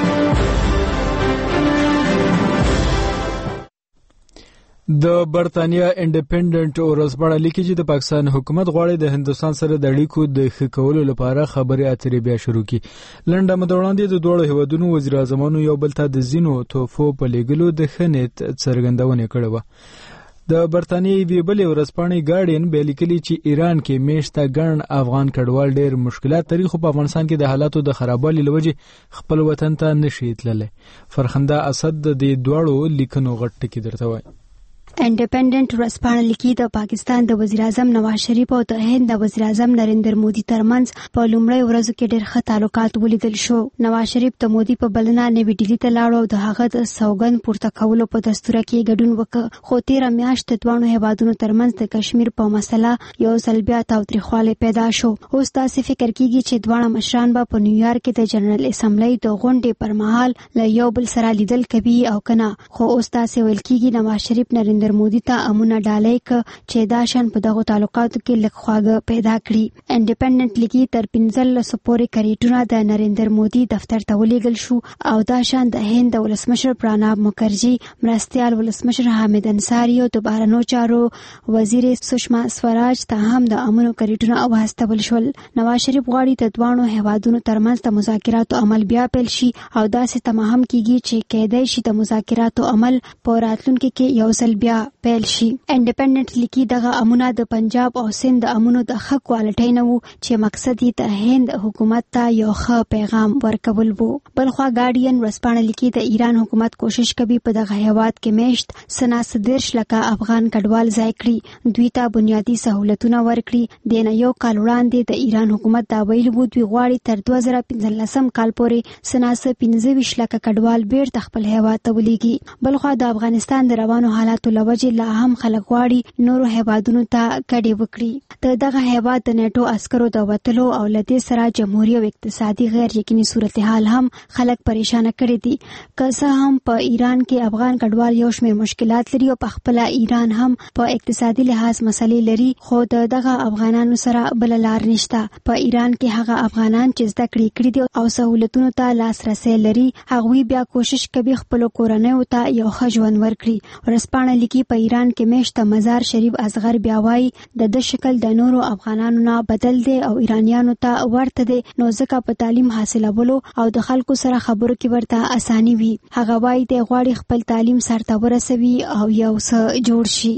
د برتانیا انډیپندنت ورځپاڼه لیکي چې د پاکستان حکومت غواړي د هندستان سره د اړیکو د ښه کولو لپاره خبرې اترې بیا شروع کړي. لنډه مده وړاندې د دوه هیوادونو وزیر اعظمانو یو بل ته د ځینو تحفو په لیږلو د ښه نیت څرګندونه کړې وه. د برتانیې یوې بلې ورځپاڼې ګارډین بیا لیکلي چې ایران کې میشته ګڼ افغان کډوال ډېر مشکلات لري، خو په افغانستان کې د حالاتو د خرابوالي له وجې خپل وطن ته نشي تللی. فرخنده اسد د دې دواړو لیکنو غټ ټکي درته وایي. انډیپندنت ورځپاڼه لیکي د پاکستان د وزیر اعظم نواز شریف او د هند د وزیر اعظم نریندر مودي ترمنځ په لومړۍ ورځو کې ډېر ښه تعلقات ولیدل شو. نواز شریف د مودي په بلنه نوې ډیلي ته لاړ او د هغه د سوګند پورته کولو په دستور کې ګډون وکړ، خو تیره میاشت د دواړو هیوادونو ترمنځ د کشمیر په مسله یو ځل بیا تاوتریخوالی پیدا شو. اوس داسې فکر کیږي چې دواړه مشران به په نیویارک کې د جنرال اسمبلی د غونډې پر مهال له یو بل سره لیدل کوي او کنه، خو اوس داسې ویل کیږي نواز شریف نریندر مودي ته امونه ډالۍ ک چې دا شان په دغه تعلقاتو کې لږ خواږه پیدا کړي. انډیپندنت لیکي تر پنځلس پورې کریټونه د نریندر مودي دفتر ته ولېږل شو او دا شان د هند د ولسمشر پراناب مکرجي، مرستیال ولسمشر حامد انصاري او د بهرنیو چارو وزیر سشما سوراج ته هم د امونو کریټونه واستول شول. نواز شریف غواړي د دوانو هیوادونو ترمنځ د مذاکراتو عمل بیا پیل شي او داسې تمام کیږي چې کېدای شي د مذاکراتو عمل په راتلونکي کې یو ځل بیا پیل شي. انډیپندنت لیکي دغه امونه د پنجاب او سند د امونو د ښه کوالټۍ نه وو چې مقصد یې د هند حکومت ته یو ښه پیغام ورکول وو. بلخوا ګارډین ورځپاڼه لیکي د ایران حکومت کوشش کوي په دغه هیواد کې میشت سناس دېرش لکه افغان کډوال ځای کړي، دوی ته بنیادي سہولتونه ورکړي. د نه یو کال وړاندې د ایران حکومت دا ویلي وو دوی غواړي تر دوه زره پنځلسم کال پورې سناس پنځه ویشت لکه کډوال بیرته خپل هیواد ته ولیږي. بلخوا د افغانستان د روانو حالاتو له وجې لا هم خلک غواړي نورو هیوادونو ته کډې وکړي. د دغه هیواد د نیټو عسکرو د وتلو او له دې سره جمهوري او اقتصادي غیر یقیني صورتحال هم خلک پریشانه کړي دي. که څه هم په ایران کې افغان کډوال یو شمېر مشکلات لري او په خپله ایران هم په اقتصادي لحاظ مسلې لري، خو د دغه افغانانو سره بل لار نشته. په ایران کې هغه افغانان چې زده کړې کړي دي او سہولتونو ته لاسرسی لري هغوی بیا کوشش کوي خپلو کورنیو ته یو ښه ژوند ورکړي. ورځپاڼه لیکي په ایران کې میشته مزار شریف اصغر بیا وایي د د شکل د نورو افغانانو نه بدل دی او ایرانیانو ته ورته دی، نو ځکه په تعلیم حاصلولو او د خلکو سره خبرو کې ورته اساني وي. هغه وایي دی غواړي خپل تعلیم سرته ورسوي او یو څه جوړ شي.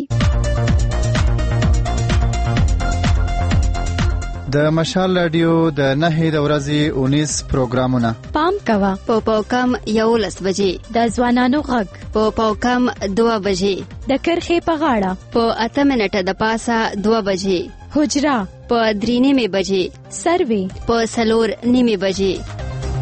د مشال رادیو د نهې د ورځې اونیس پروګرامونه پام کوه په پاوکم یولس بجې، د ځوانانو غږ په پاوکم دوه بجې، د کرښې په غاړه په اته منټه د پاسه دوه بجې، حجره په درې نیمې بجې، سروې په څلور نیمې بجې.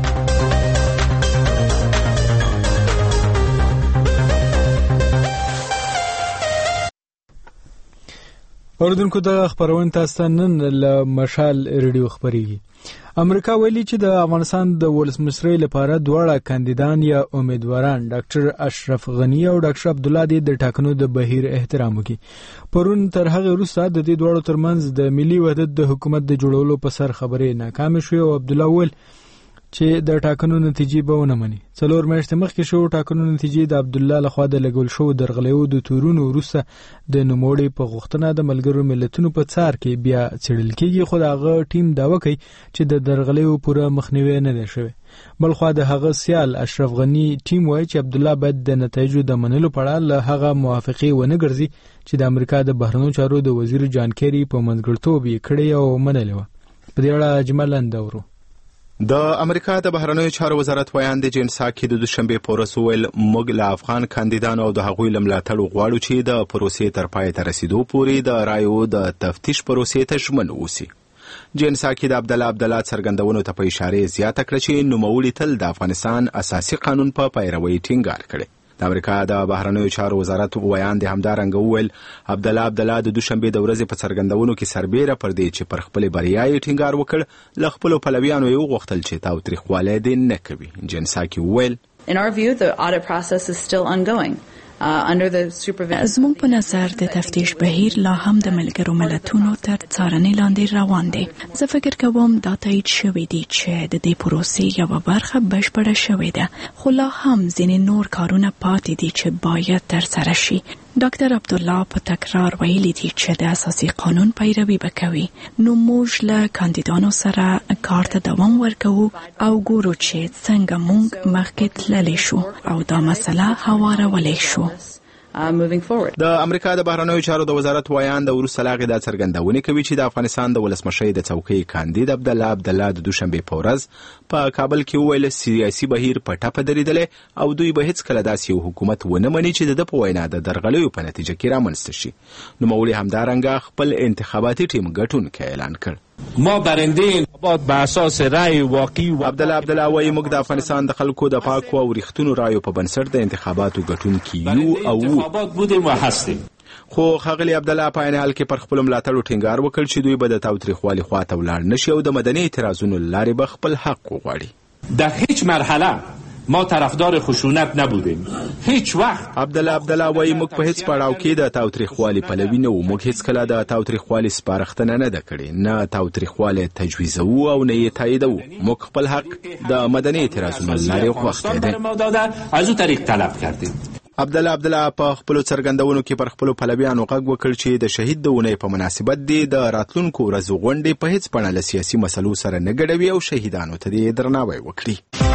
اوردونکو د خبرونه تاسو نن له مشال ریډیو خبريږي. امریکا ویلي چې د افغانستان د ولسمشرۍ لپاره دواړه کاندیدان یا امیدواران ډاکټر اشرف غنی او ډاکټر عبد الله د ټاکنو د بهیر احترام وکړي. پرون تر هغه وروسته د دې دواړو ترمنځ د ملي وحدت د حکومت د جوړولو په سر خبرې ناکام شوې او عبد الله ول چې د ټاکنو نتیجې به ونه مني. څلور میاشتې مخکې شو ټاکنو نتیجې د عبدالله لخوا د لګول شو درغلیو د تورونو وروسته د نوموړي په غوښتنه د ملګرو ملتونو په څار کې بیا څېړل کېږي، خو د هغه ټیم دعوه کوي چې د درغلیو پوره مخنیوی نه دی شوی. بلخوا د هغه سیال اشرف غنی ټیم وایي چې عبدالله باید د نتایجو د منلو په اړه له هغه موافقې ونه ګرځي چې د امریکا د بهرنیو چارو د وزیر جان کیری په منځګړیتوب یې کړې او منلې وه. په دې اړه اجمل اندورو. د امریکا د بهرنیو چارو وزارت ویان د جن ساکي د دوشنبه په ورځ ویل موږ له افغان کاندیدانو او د هغوی له ملاتړ غواړو چې د پروسې تر پای ته رسیدو پورې د رایو د تفتیش پروسې ته ژمن اوسي. جن ساکي د عبدالله عبدالله څرګندونو ته په اشاره زیاته کړه چې نوموړي تل د افغانستان اساسي قانون په پیروي ټینګار کړی. د امریکا د بهرنیو چارو وزارت ویان د همدارنګه وویل عبدالله عبدالله د دوشنبې د ورځې په څرګندونو کې سربیره پر دې چې پر خپل بریا یې ټینګار وکړ، له خپلو پلویانو یې وغوښتل چې تاوتریخوالی دې نه کوي. جن ساکي وویل In our view, the audit process is still ongoing. زموږ په نظر د تفتیش بهیر لا هم د ملګرو ملتونو تر څارنې لاندې روان دی. زه فکر کوم دا تایید شوی دی چې د دې پروسې یوه برخه بشپړه شوې ده، خو لا هم ځینې نور کارونه پاتې دي چې باید ترسره شي. ډاکټر عبدالله په تکرار ویلي دي چې د اساسي قانون پیروي به کوي. نو موږ له کاندیدانو سره کار ته دوام ورکوو او ګورو چې څنګه موږ مخکې تللی شو او دا مسله هوارولی شو. د امریکا د بهرنیو چارو د وزارت ویان د وروسته لاغې دا څرګندونې کوي چې د افغانستان د ولسمشۍ د څوکۍ کاندید عبدالله عبدالله د دوشنبې په ورځ په کابل کې وویل سیاسي بهیر په ټپه درېدلی او دوی به هیڅکله داسې یو حکومت ونه مني چې د ده په وینا د درغلیو په نتیجه کې رامنځته شي. نوموړي همدارنګه خپل انتخاباتي ټیم ګټونکی اعلان کړ. ما برنده انتخابات به اساس رأی واقعي عبدالله عبدالله وایي موږ د افغانستان د خلکو د پاکو او ریښتونو رایو په بنسټ د انتخاباتو ګټونکي یو او انتخابات بودیم و هستیم. خو ښاغلي عبدالله په عین حال کې پر خپلو ملاتړو ټینګار وکړ چې دوی به د تاوتریخوالي خواته ولاړ نشي او د مدني اعتراضونو له لارې به خپل حق وغواړي. در هیچ مرحله ما طرفدار خشونت نبودیم. هیچ وقت عبدالله عبدالله وایي موږ په هیڅ پړاو کې د تاوتریخوالي پلوي نه وو. موږ هیڅکله د تاوتریخوالي سپارښتنه نه ده کړې، نه تاوتریخوالی تجویزوو او نه یې تاییدوو. موږ خپل حق د مدني اعتراضونو له لارې غوښتی دی. از او طریق طلب کردیم. عبدالله عبدالله په خپلو څرګندونو کې پر خپلو پلویانو غږ وکړ چې د شهید د اونۍ په مناسبت دی د راتلونکو ورځو غونډې په هیڅ بڼه له سیاسي مسلو سره نه ګډوي او شهیدانو ته دې درناوی وکړي.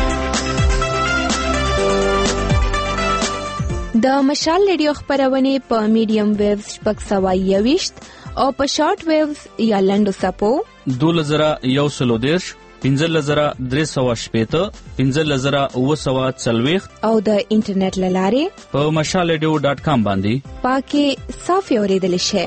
د مشال ریډیو خبرونه په میډیم ویوز شپږ سوه یوویشت او په شارټ ویوز یا لنډو څپو دوله زره یو سلو دېرش، پنځه زره درې سوه شپېته، پنځه زره اووه سوه څلوېښت او د انټرنیټ له لارې په مشال ریډیو ډاټ کام باندې پاکې صافي اورېدلی شئ.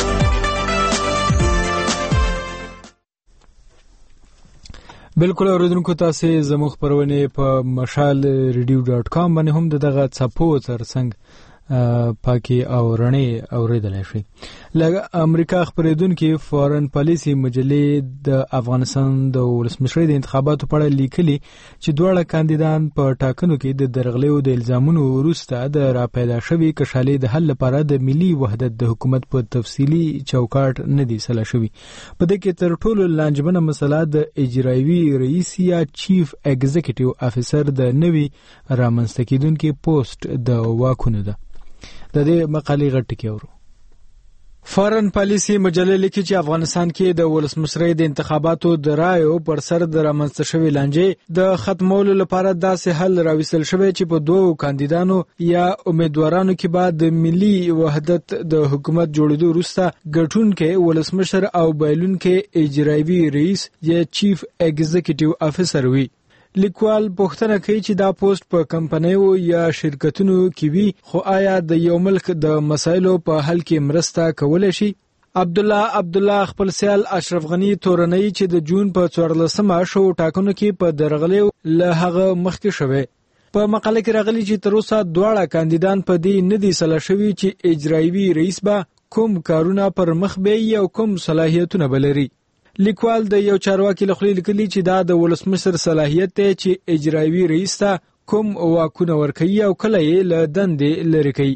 بالکل اوریدونکو تاسو زموږ خبرونه په مشال ریډیو ډاټ کام باندې هم دغه څپو ترڅنګ پاکي او رڼې اوریدلی شئ. لکه امریکا خبرېدونکي فارن پالیسي مجلې د افغانستان د ولسمشرۍ د انتخاباتو په اړه لیکلي چې دواړه کاندیدان په ټاکنو کې د درغلیو د الزامونو وروسته د راپیدا شوي کشالۍ د حل لپاره د ملي وحدت د حکومت په تفصیلي چوکاټ نه دي سلا شوي. په دې کې تر ټولو لانجمنه مسله د اجرایوي رئیس یا چیف ایگزیکټیو افیسر د نوي رامنځته کېدونکي پوسټ د واکونو ده. د دې مقالې غټ ټکی اورو. فارن پالیسي مجله لیکي چې افغانستان کې د ولسمشرۍ د انتخاباتو د رایو پر سر د رامنځته شوې لانجې د ختمولو لپاره داسې حل راوستل شوی چې په دوو کاندیدانو یا امیدوارانو کې به د ملي وحدت د حکومت جوړېدو وروسته ګټونکی ولسمشر او بایلونکی اجرایوي رئیس یا چیف ایگزیکټیو افیسر وي. لیکوال پوښتنه کوي چې دا پوسټ په کمپنیو یا شرکتونو کې وي، خو آیا د یو ملک د مسایلو په حل کې مرسته کولی شي؟ عبدالله عبدالله خپل سیال اشرف غنی تورنۍ چې د جون په څوارلسمه شو ټاکنو کې په درغلیو له هغه مخکې شوی. په مقاله کې راغلي چې تر اوسه دواړه کاندیدان په دې نه دي سلا شوي چې اجرایوي رئیس به کوم کارونه پر مخ بیایي او کوم صلاحیتونه به لري. لیکوال د یو چارواکي له خولې لیکلي چې دا د ولسمشر صلاحیت دی چې اجرایوي رئیس ته کوم واکونه ورکوي او کله یې له دندې لرې کوي.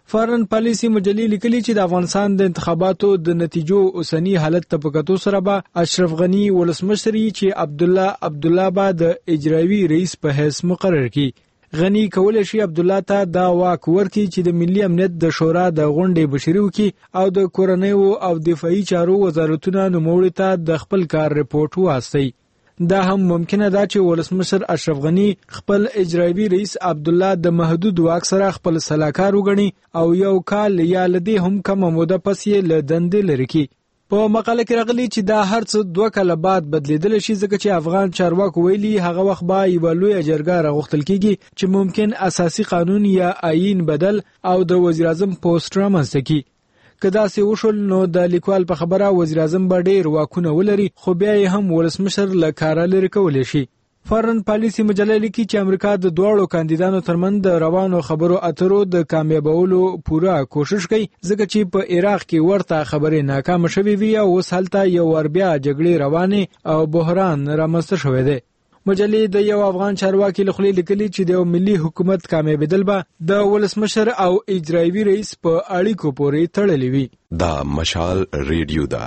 فارن پالیسی مجلې لیکلي چې د افغانستان د انتخاباتو د نتیجو اوسنی حالت ته په کتو سره به اشرف غنی ولسمشر چې عبد الله عبد الله با د اجرایي رئیس په حیث مقرر کړي. غنی کولای شي عبد الله ته دا واک ورکړي چې د ملي امنیت د شورا د غونډې بشري وکړي او د کورنیو او دفاعي چارو وزارتونو نوموړي ته د خپل کار رپورټ واستي. دا هم ممکنه ده چې ولسمشر اشرف غنی خپل اجرایي رئیس عبد الله د محدود واک سره خپل سلاکار وګڼي او یو کال یا لدی هم کومه موده پس یې له دندې لري کی. په مقاله کې راغلي چې دا هرڅه دوه کاله بعد بدلیدل شي ځکه چې افغان چارواکو ویلي هغه وخت به یو لوی جرګه راغوښتل کیږي چې ممکن اساسي قانون یا آئین بدل او د وزیر اعظم پوسټ رامنځته کړي. که داسې وشول نو د لیکوال په خبره وزیر اعظم به ډیر واکونه ولري خو بیا یې هم ولسمشر له کاره لرې کولی شي. فارن پالیسی مجله لیکي چې امریکا د دواړو کاندیدانو ترمنځ د روانو خبرو اترو د کامیابولو پوره کوشش کوي ځکه چې په عراق کې ورته خبرې ناکام شوې وي او اوس هلته یو ور بیا جګړې روانې او بحران رامنځته شوی دی. مجلې د یو افغان چارواکي له خولې لیکلي چې د ملي حکومت کامیابیدل به د ولسمشر او اجرایي رئیس په اړیکو پورې تړلې وي. دا مشال ریډیو ده.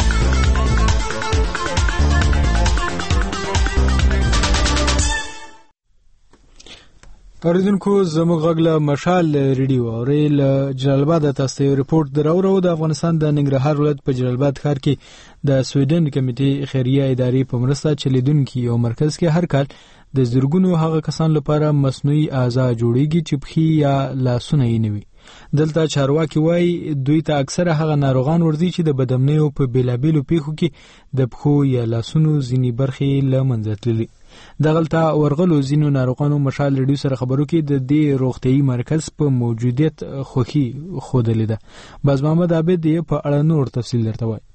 اوریدونکو زموږ غږ له مشال ریډیو او ریل جلال آباد تاسو ته ریپورت دراوړو. د افغانستان د ننګرهار ولایت په جلال آباد ښار کې د سویډن کمیټې خیریه ادارې په مرسته چلیدونکي یو مرکز کې هر کال د زرګونو هغه کسان لپاره مصنوعي اعضاء جوړیږي چې پښې یا لاسونه یې نه وي. دلته چارواکي وایي دوی ته اکثره هغه ناروغان ورځي چې د بدامنیو په بیلابیلو پیښو کې د پښو یا لاسونو ځینې برخې له منځه تللي. دغلته ورغلو ځینو ناروغانو مشال ریډیو سره خبرو کې د دې روغتيایي مرکز په موجودیت خوخي خوده لیده. باز محمد عابد یې په اړه نور تفصیل درته وایي.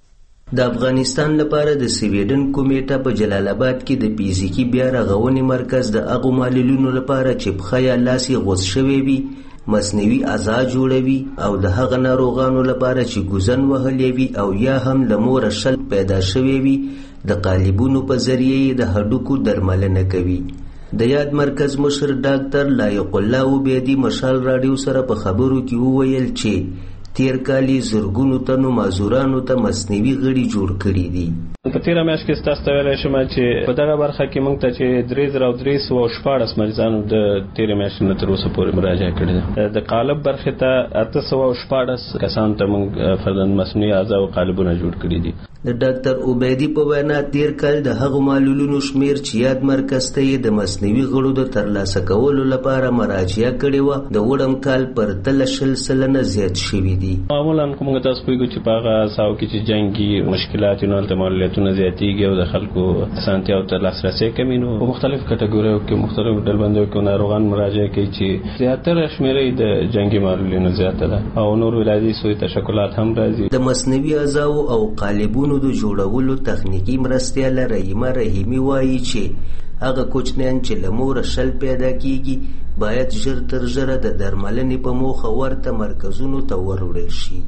د افغانستان لپاره د سویډن کمیټه په جلال آباد کې د فزیکی بیا رغونې مرکز د هغو معلولینو لپاره چې پښه یا لاس یې غوڅ شوی وي مصنوعي اعضاء جوړوي او د هغه ناروغانو لپاره چې ګوزن وهلی وي او یا هم له موره شل پیدا شوی وي د قالبونو په ذریعه د هډوکو درملنه کوي. د یاد مرکز مشر ډاکټر لایق الله عبیدی مشال راډیو سره په خبرو کې وویل چې تیر کالی زرګونو تنو مازورانو ته مصنوعي غړي جوړ کړي دي. په تیره میاشت کې ستاسو ته ویلی شم چې په دغه برخه کې موږ ته چې درې زره او درې سوه شپاړس مریضانو د تیرې میاشتې نه تر اوسه پورې مراجعه کړې ده. د قالب برخې ته اته سوه شپاړس کسانو ته موږ فرداً مصنوعي اعضا او قالبونه جوړ کړي دي. د ډاکټر عبیدی په وینا تیر کال د هغو معلولینو شمیر چې یاد مرکز ته یې د مصنوعي غړو د ترلاسه کولو لپاره مراجعه کړې وه د وړم کال پر تله شل سلنه زیات شوي دي. معمولا موږ تاسو پوهېږو چې په هغه ساحو کې چې جنګي مشکلات وي نو هلته معلولیتونه زیاتېږي او د خلکو اسانتیاو ته لاسرسی کمي نو په مختلفو کټګوریو کې مختلفو ډلبندیو کې ناروغان مراجعه کوي چې زیاتره شمېره د جنګي معلولینو زیاته ده او نور ولادي سوی تشکلات هم راځي. د مصنوعي اعضاو او قالبونو د جوړولو تخنیکی مرستیاله رحیمه رحیمي وایي چې هغه کوچنیان چې له موره شل پیدا کیږي باید ژر تر ژره د درملنې په موخه ورته مرکزونو ته وروړل شي.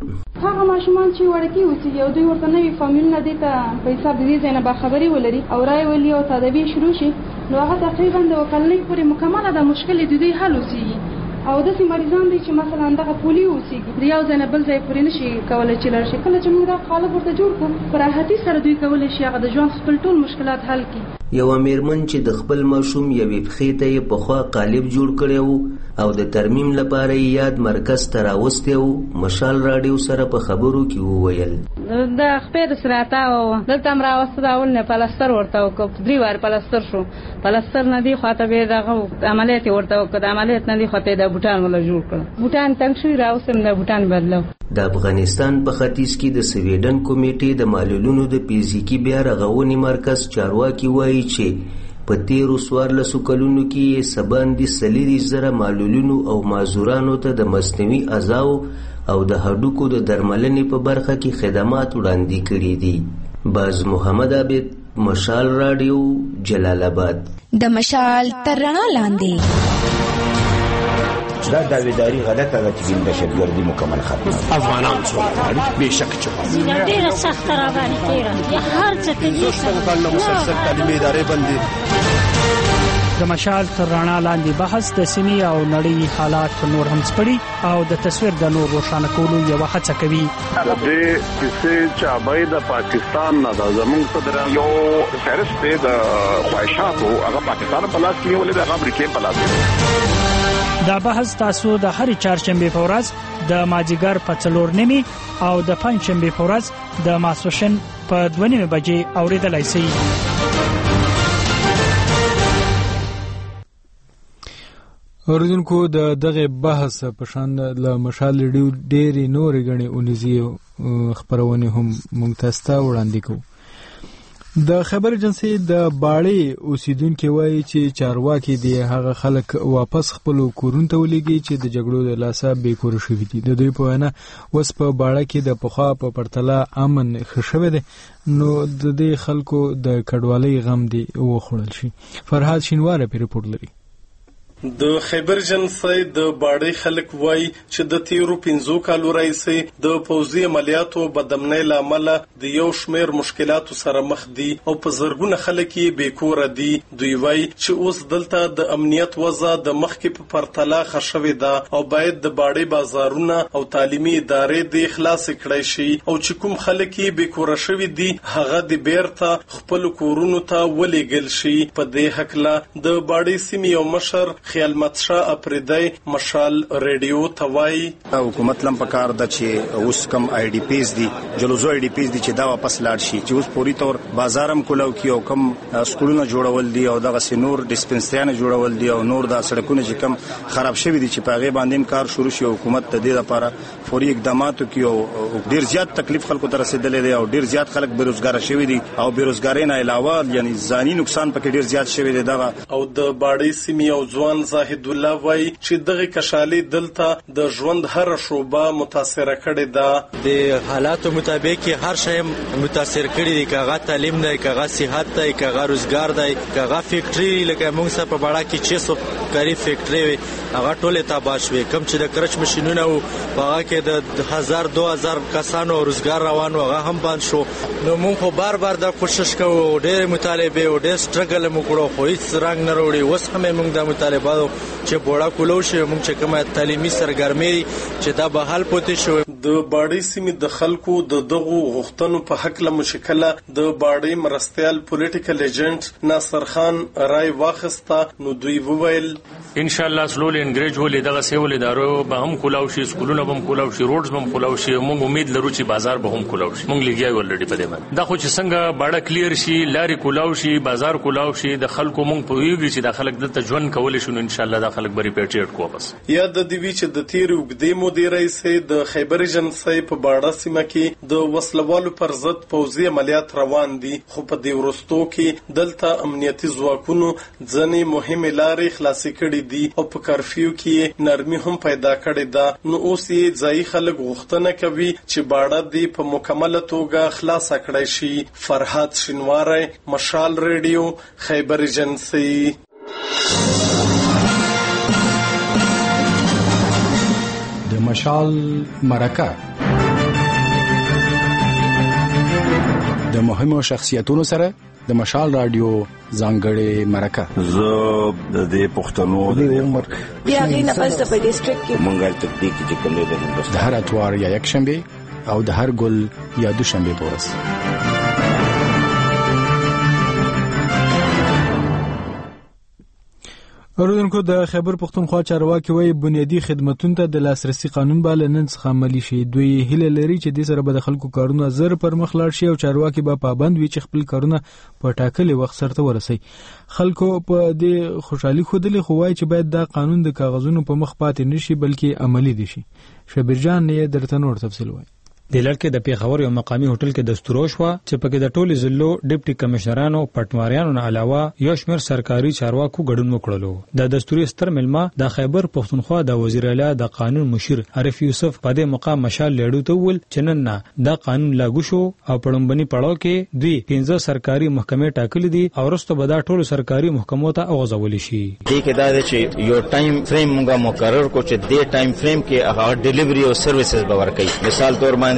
هغه ماشومان چې وړکي اوسېږي او دوی ورته نوي فامیلونه دې ته په حساب د دې ځای نه باخبري ولري او رای ولي او تدابیر شروع شي نو هغه تقریبا د وکلنۍ پورې مکمله د مشکل د دوی حل اوسېږي. او داسې مریضان دي چې مثلا دغه پولیو اوسېږي د یو ځای نه بل ځای پورې نشي کولی چې لاړ شي. کله چې موږ دا قالب ورته جوړ کړو په راحتي سره دوی کولی شي هغه د ژوند خپل ټول مشکلات حل کړي. یوه میرمن چې د خپل ماشوم یوې پښې ته یې پخوا قالب جوړ کړی و او د ترمیم لپاره یې یاد مرکز ته راوستی و مشال راډیو سره په خبرو کې وویل د خپې د سراته و دلته م راوسته دا اول نه پلستر ورته وکړو درې وارې پلستر شو پلستر نه دې خواته بیا دغه عملیات یې ورته وکړو د عملیات نه دې خواته یې د بوټان وله جوړ کړو بوټان تنګ شوي راوستم د بوټان بدلو. د افغانستان په ختیځ کې د سویډن کمیټې د معلولینو د فزیکي بیا رغونې مرکز چارواکي وایي چې په تیرو څوارلسو کلونو کې یې څه باندې څلېرویشت زره معلولینو او معذورانو ته د مصنوعي اعضاو او د هډوکو د درملنې په برخه کې خدمات وړاندې کړي دي. باز محمد عابد مشال راډیو جلال آباد. د مشال تر رڼا لاندې دا داویداری غلطه ده چې د دهشتګردي مکمل ختمه افغانان څوک غواړي بېشکه چې غواړي ډېره سخته راباندې تېره یا هر څه کوي مسلسل تعلیمي ادارې بندې د مشال تر رڼا لاندې بحث د سیمې او نړۍ حالات نور هم سپړي او د تصویر د نور روښانه کولو یو هڅه کوي. د دې چې چابای د پاکستان نه د زمونږ صدر یو فهرست دی د خواهشاتو هغه پاکستان په لاس کې ولې د امریکا په لاس کې. دا بحث تاسو د هر چهارشنبه په ورځ د ماجیګر په څلور نیمه او د پنځشنبه په ورځ د ماسوشن په دوه نیمه بجې اوریدلای شئ. اوریدونکو د دغه بحث په شان له مشال ریډیو ډېری نورې غني اونیزي خبرونه هم مونږ تاسو ته وړاندې کوو. د خبر ایجنسی د باړې اوسیدونکو وایي چې چارواکي دی هغه خلک واپس خپل کورونو ته ولېږي چې د جګړو د لاسه بې کور شوي دي. د دوی په وینا اوس په باړه کې د پخوا په پرتله امن ښه شوی دی، نو د دې خلکو د کډوالۍ غم دی وخوړل شي. فرهاد شینواره په ریپورت لري. د خیبر جنسي د باړې خلک وای چې د تیرو پنځو کالو راځي د پوځي عملیاتو بدمنۍ لامل د یو شمیر مشکلاتو سره مخ دي او په زرګونه خلک یې بیکور دي. دوی وای چې اوس دلته د امنیت وضع د مخکې په پرتله ښه شوې ده او باید د باړې بازارونه او تعلیمي ادارې د خلاص کړای شي او چې کوم خلک یې بیکور شوي دي هغه د بیرته خپل کورونو ته ولېږل شي. په دې حق لا د باړې سیمې او مشر خیال متشا اپریدای مشال ریډیو توای حکومت لم پکار د چې اوس کم آی ډی پیز دي جلوزو آی ډی پیز دي چې دا واپس لاړ شي چې اوس پوری تور بازارم کولاو کیو کم سکولونه جوړول دي او دغه سينور ډیسپنسریانه جوړول دي او نور د سړکونو چې کم خراب شوی دي چې پاغه باندې کار شروع شي. حکومت د دې لپاره فوري اقدامات کیو. ډیر زیات تکلیف خلکو ته رسیدلې دي او ډیر زیات خلک بیروزګار شوی دي او بیروزګاری نه علاوه یعنی ځاني نقصان پکې ډیر زیات شوی دی. دغه او د باړې سیمې او ځوان زاهد الله وای چې دغه کشالي دلته د ژوند هر شوبه متاثر کړي ده. د حالاتو مطابق هر شی متاثر کړي دي، کاغه تعلیم نه، کاغه صحت دی، کاغه روزګار دی، کاغه فیکټری لکه موږ سره په باړه کې چې سو کاری فیکټری وي هغه ټوله تباہ شوې. کم چې د کرچ ماشينونه وو هغه کې د هزار دو هزار کسانو روزګار روان هغه هم بند شو. نو موږ خو بار بار د کوشش کوو، ډېر مطالبه او ډېر سټرګل مو کړو خو هیڅ رنګ نه وروړي. اوس هم موږ د مطالبه چې بوړه کولو شي موږ چې کومه تعلیمي سرګرمي چې دا به حل پوتې شو. د باړې سیمې د خلکو د دغو غوښتنو په حق له مشکله د باړې مرستيال پولیټیکل ایجنټ ناصر خان رای واخسته. نو دوی وویل ان شاء الله سلول انګریج ولې دغه سیول ادارو به هم کولاو شي، سکولونه به هم کولاو شي، روډز به هم کولاو شي. موږ امید لرو چې بازار به هم کولاو شي. موږ لګیا ولرډي په دې باندې دا خو چې څنګه باړه کلیر شي، لاري کولاو شي، بازار کولاو شي، د خلکو موږ پوهیږي چې د خلک دلته ژوند کول شي. ان شاء الله د خلک بری پیټیټ کو بس یا د دیوی چې د تیر وګدې مدیرای سي د خیبر جنسي په باړه سیمه کې د وسلوالو پر ضد پوځي عملیات روان دي، خو په دې ورستو کې دلته امنیتي ځواکونو ځنې مهمه لارې خلاصې کړې دي او په کرفیو کې نرمي هم پیدا کړې ده. نو اوس یې ځای خلک غوښتنه کوي چې باړه دی په مکمله توګه خلاص کړی شي. فرهاد شینواره مشال ریډیو خیبر جنسي. د مشال مرکه د مهمو شخصیتونو سره د مشال رادیو ځانګړې مرکه. زه د دې پښتنو د عمر بیا غي نه پس په ډیسټریکټ کې مونږه تطبیق چې کوم دی د هر اتوار یا یک شنبه او د هر ګل یا دوشنبه په ورځ. اوریدونکو د خیبر پختونخوا چارواکي وایي بنیادی خدماتونو ته د لاسرسي قانون باندې نن څخه عملی شي. دوی هیله لري چې د سره به د خلکو کارونه زر پر مخ لاړ شي او چارواکي به پابند وي چې خپل کارونه په ټاکلي وخت سره ورسي. خلکو په دې خوشحالي خوده خو وایي چې باید دا قانون د کاغذونو په مخ پاتې نشي بلکې عملی دي شي. شبیرجان یې درته نور تفصیل وایي. د لړکې د پیښور یو مقامی هوټل کې دستور شو چې پکې د ټولي ضلعو ډیپټي کمشنرانو پټواریانو نه علاوه یو شمېر سرکاري چارواکو ګډون وکړلو. د دستوري ستر ملما د خیبر پختونخوا د وزیر اعلی د قانون مشیر عارف یوسف په دې مقام مشال لیډو ته ول چې نن نه دا قانون لاګو شو او پړمبني پړاو کې دوی پنځه سرکاري محکمې ټاکلي دي او وروسته به دا ټول سرکاري محکمو ته اوغځول شي. دې کې دا چې یو ټایم فریم موږ مقرر کو چې دې ټایم فریم کې هغه ډیلیوري او سرویسز به ورکړي. مثال تور باندې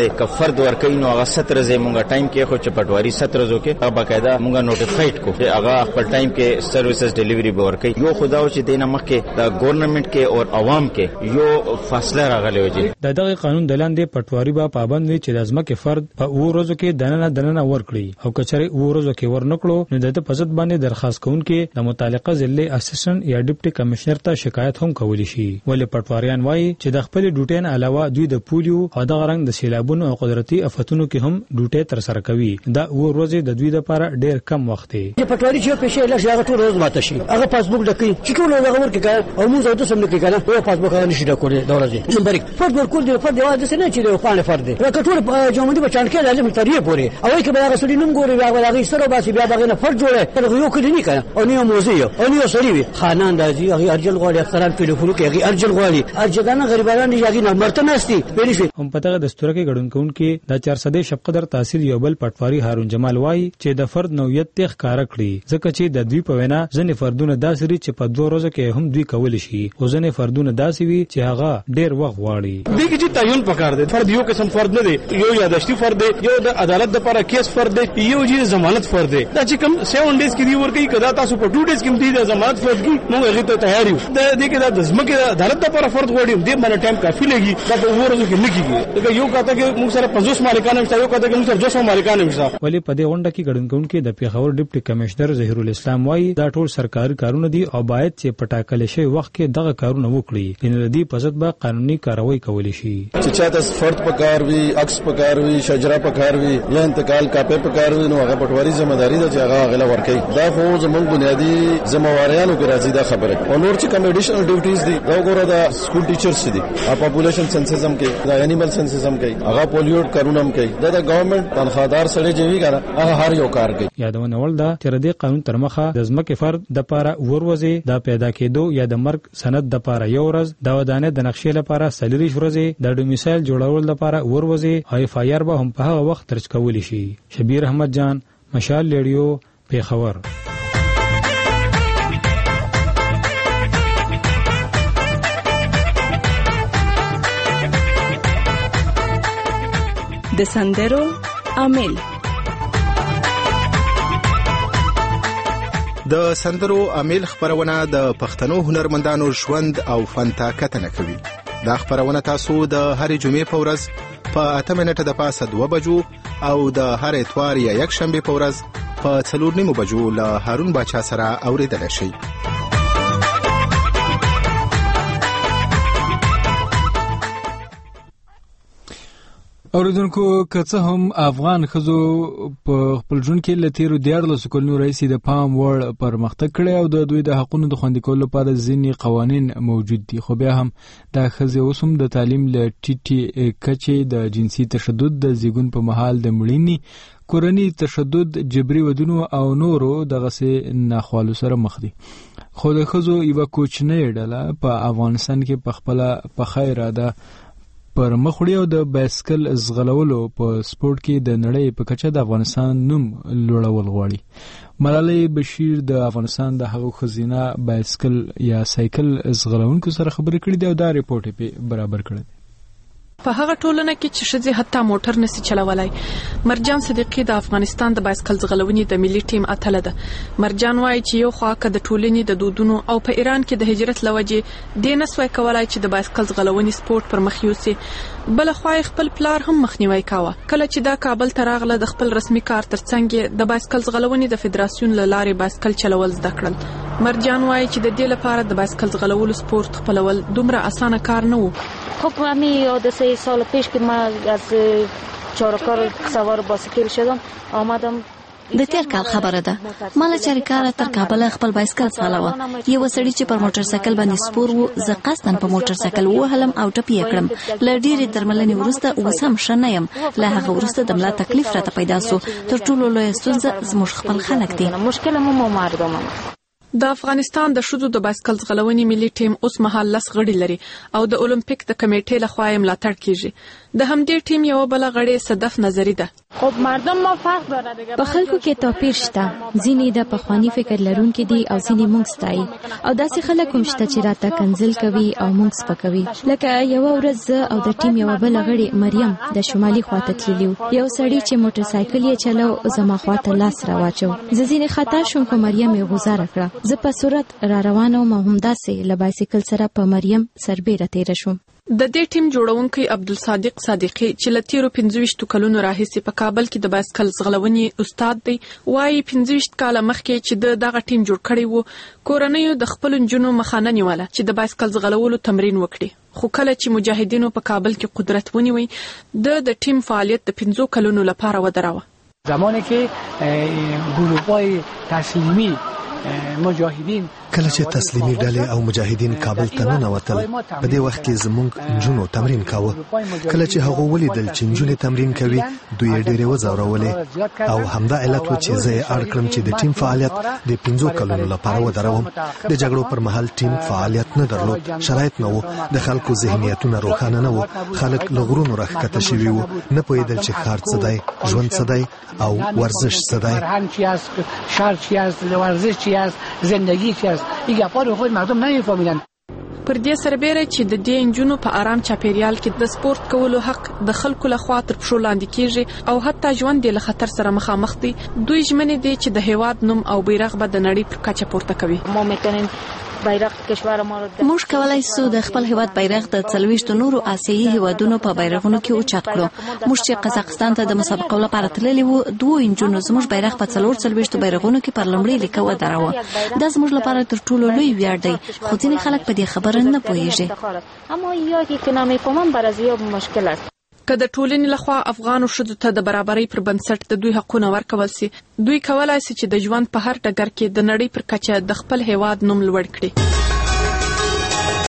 ورځې ک فرد ورکې نو هغه ستر ورځې مونږه ټایم کې خو چې پټواری ستر ورځو کې هغه باقاعده مونږه نوټیفاید کو چې هغه خپل ټایم کې سرویسز ډیلیوري به ورکې. یو خداو چې دینه مخکې د ګورنمنت کې او عوام کې یو فاصله راغلی وي. د دغه قانون د لاندې پټواری به پابند وي چې د ځمکې فرد په اوو ورځو کې دننه دننه ورکړي او کچره اوو ورځو کې ورنکړو نو د په ضد باندې درخواست کوونکې د متعلقه ضلع اسسټنټ یا ډیپټي کمشنر ته شکایت هم کولی شي. ولې پټواریان وایي چې د خپل ډیوټي نه علاوه دوی د پولیو او د غرنګ د سیلابونو او قدرتي آفتونو کې هم ډیوټي تر سره کوي. دا اوو ورځې د دوی لپاره ډیر کم وخت دی. پټواری چې پېښه لا شي هغه ټول ورځ ماته شي هغه پاسبوک ډکې چې ټول هغه ورکې او موږ د سم نه کې کنه او پاسبوک هغه نشي ډکولې دا ورځ نمبر یک فرد ورکول دی فرد یوازې څه نه چې د خپل فرد دی راکټ ټول جومدي په چانکې لازم تریه پوري او کې به هغه سړي نوم ګوري هغه هغه سره باسي بیا هغه نه فرد جوړه هغه یو کلی نه کنه او نه موزه او نه سړي وي خانان راځي هغه ارجل غواړي اکثرا ټلیفون کې هغه ارجل غواړي ارجګان غریبانان یې هغه مرته نهستي بنشي. هم پته د دستور کې غړون کون کې د چار سده شپقدر تحصیل یو بل پټواری هارون جمال وایي چې د فرد نوعیت تخ کار کړی ځکه چې د دوی په وینا ځنې فردونه داسري چې په دوه ورځو کې هم دوی کول شي او ځنې فردونه داسي وي چې هغه ډیر وخت غواړي. دغه چې تعین پکار دی فرد یو قسم فرد نه دی یو یاداشتي فرد دی یو د عدالت لپاره کیس فرد دی یو چې ضمانت فرد دی دا چې کوم سیون ډیز کې دی ورکی کدا تاسو په ټو ډیز کې دی د ضمانت فرد کی موږ هغه ته تیار یو د دې کې د ځمکې عدالت لپاره فرد غواړي دې باندې ټایم کافي لګي دا په ورځو کې نه کیږي دا یو کاته کې موږ سره پنځوس مالکان هم یو کاته کې موږ سره دوه سوه مالکان هم شته. ولی په دې غونډه کې غړون کون کې د پیښور ډیپټي کمشنر ظهیر الاسلام وایي دا ټول سرکاري کارونه دي او باید چې پټاکل شي وخت کې دغه کارونه وکړي ان ردی په ضد به قانوني کاروایی کولی شي. چې چاته فرد پکار وي عکس پکار وي شجره پکار وي یا انتقال کاپه پکار وي نو هغه پټواری ځمداري ده چې هغه غلا ورکړي دا خو زموږ بنیادی ځمواريانو کې راځي دا خبره او نور چې کوم اډیشنل ډیوټیز دي دا وګوره دا سکول ټیچرز دي ا پاپولیشن سنسس هم کوي دا انیمل سنسس هم کوي هغه پولیوټ کارونه هم کوي دا د ګورنمنت تنخوادار سره جوړي کنه هغه هر یو کار کوي. یادونه ول دا چې ردی قانون تر مخه د ځمکې فرد د پاره وروځي دا پیدا کېدو یا د مرګ سند د پاره یو ورځ دا ودانه د نقشې لپاره سلیری ورځي د ډومیسایل جوړول لپاره وروځي او اف آی آر به هم په هغه وخت درج کول شي. شبیر احمد جان مشال ریډیو پیښور. د سندرو عامل د سندرو عامل خبرونه د پښتنو هنرمندانو ژوند او فن ته کتنه کوي. دا خبرونه تاسو د هرې جمعې په ورځ په اته منټه د پاسه دوه بجو او د هر اتوار یا یک شنبه په ورځ په څلور نیمو بجو له هارون باچا سره اوریدل شي. اوریدونکو که څه هم افغان ښځو په خپل ژوند کې له تیرو دیارلسو کلونو راهیسې د پام وړ پرمختګ کړی او د دوی د حقونو د خوندي کولو لپاره ځینې قوانین موجود دي خو بیا هم دا ښځې اوس هم د تعلیم له ټیټې کچې د جنسي تشدد د زیږون په مهال د مړینې کورني تشدد جبري ودونو او نورو دغسې ناخوالو سره مخ دي. خو د ښځو یوه کوچنۍ ډله په افغانستان کې په خپله پخه اراده پر مخوړی او د بایسکل زغلولو په سپورت کې د نړۍ په کچه د افغانستان نوم لوړول غواړي. ملالۍ بشیر د افغانستان د هغو ښځینه بایسکل یا سایکل زغلونکو سره خبرې کړې دي او دا ریپورت یې برابر کړی. په هغه ټولنه کې چې ښځې حتی موټر نشي چلولای. مرجان صدیقی د افغانستان د بایسکل ځغلونې د ملي ټیم اتله ده. مرجان وایي چې یو خوا که د ټولنې د دودونو او په ایران کې د هجرت لوجې دې نسوای کولای چې د بایسکل ځغلونې سپورت پر مخ یوسي. بل خوا خپل پلار هم مخنیوي کاوه. کله چې دا کابل ته راغله د خپل رسمي کار ترڅنګ د بایسکل ځغلونې د فدراسیون له لارې بایسکل چلول زده کړل. مرجان وایي چې د دې لپاره د بایسکل ځغلولو سپورت خپلول دومره اسانه کار نه و. خب همین یاد سه سال پیش که من از چهارکار سوار بایسکل شدم آمدم د تیر کال خبره ده. مال چریکار تر کابل خپل بایسکل ځغلوه. یو سړی چې پر موټر سایکل باندې سپور وو زه قصدن په موټر سایکل وهلم او ټپي کړم. ل ډېرې درملنې وروسته اوس هم ښه نه یم. له هغه وروسته د ملا تکلیف راته پیدا سو. تر ټولو لویه ستونزه زموږ خپل خلک دي. مشکل مو مردم. د افغانستان د ښځو د بایسکل ځغلونې ملي ټیم اوس مهال لس غړي لري او د اولمپیک د کمیټې لخوا یې ملاتړ کیږي. د همدې ټیم یو بل غړې صدف نظری ده. خب مردم ما فرق داره دیگه. په خلکو کې توپیر شته. ځینې د پخوانی فکر لرونکي دي او ځینې موږ ستایي او داسې خلک هم شته چې راته کنځل کوي او موږ سپکوي. لکه یو ورځ زه او د ټیم یو بل غړي مریم د شمالي خواته تللیو. یو سړی چې موټر سایکل یې چلو زما خواته لاس راواچو. زه ځینې خطا شوم خو مریم یې غوزاره کړه. زه په سرعت را روانه وم او همداسې له بایسکل سره په مریم سربیره تېره شوم. د دې ټیم جوړونکي عبدالصادق صادقي چې له تیرو پنځه ویشت کلونو راهیسې په کابل کې د بایسکل ځغلونې استاد دی وايي پنځه ویشت کاله مخکې چې د دغه ټیم جوړ کړی وو کورنیو د خپل نجونو مخانه نیوله چې د بایسکل ځغلولو تمرین وکړي. خو کله چې مجاهدینو په کابل کې قدرت ونیوي د د ټیم فعالیت د پنځو کلونو لپاره ودراوه. زمانی که گروه‌های تسلیمی مجاهدین کله چې تسلیمي ډلې او مجاهدین کابل ته ننوتل په دې وخت کې زموږ نجونو تمرین کاوه. کله چې هغه ولیدل چې نجونې تمرین کوي دوی یې ډېرې وځورولې او همدا علت و چې زه یې اړ کړم چې د ټیم فعالیت د پنځو کلونو لپاره ودروم. د جګړو پر مهال ټیم فعالیت نه درلود، شرایط نه وو، د خلکو ذهنیتونه روښانه نه وو، خلک له غرونو راښکته شوي وو، نه پوهېدل چې ښار څه دی، ژوند څه دی او ورزش څه دی. زندگی چی است این گپا رو خود مردم نمیفهمیدن. پر دې سربېره چې د دې انجونو په آرام چاپیریال کې د سپورت کولو حق د خلکو لخوا تر پښو لاندې کیږي او حتی ژوند یې له خطر سره مخامخ دي. دوی ژمنې دي چې د هیواد نوم او بیرغ به د نړۍ پر کچه پورته کوي. ما میتونیم بیرغ کشور ما رو موږ کولای شو د خپل هیواد بیرغ د څلويشت نورو آسیایي هیوادونو په بیرغونو کې اوچت کړو. موږ چې قزاقستان ته د مسابقو لپاره تللی وو دوه انجونو زموږ بیرغ په څلور څلويشت بیرغونو کې پر لومړي لیکه ودراوه. دا زموږ لپاره تر ټولو لوی ویاړ دی خو ځینې خلک په دې خبره نه پوهیږي. اما یادی که نمیفهمم برای زیاد مشکل است. که د ټولنې لخوا افغانو ښځو ته د برابرۍ پر بنسټ د دوی حقونه ورکول سي دوی کولای شي چې د ژوند په هر ډګر کې د نړۍ پر کچه د خپل هیواد نوم لوړ کړي.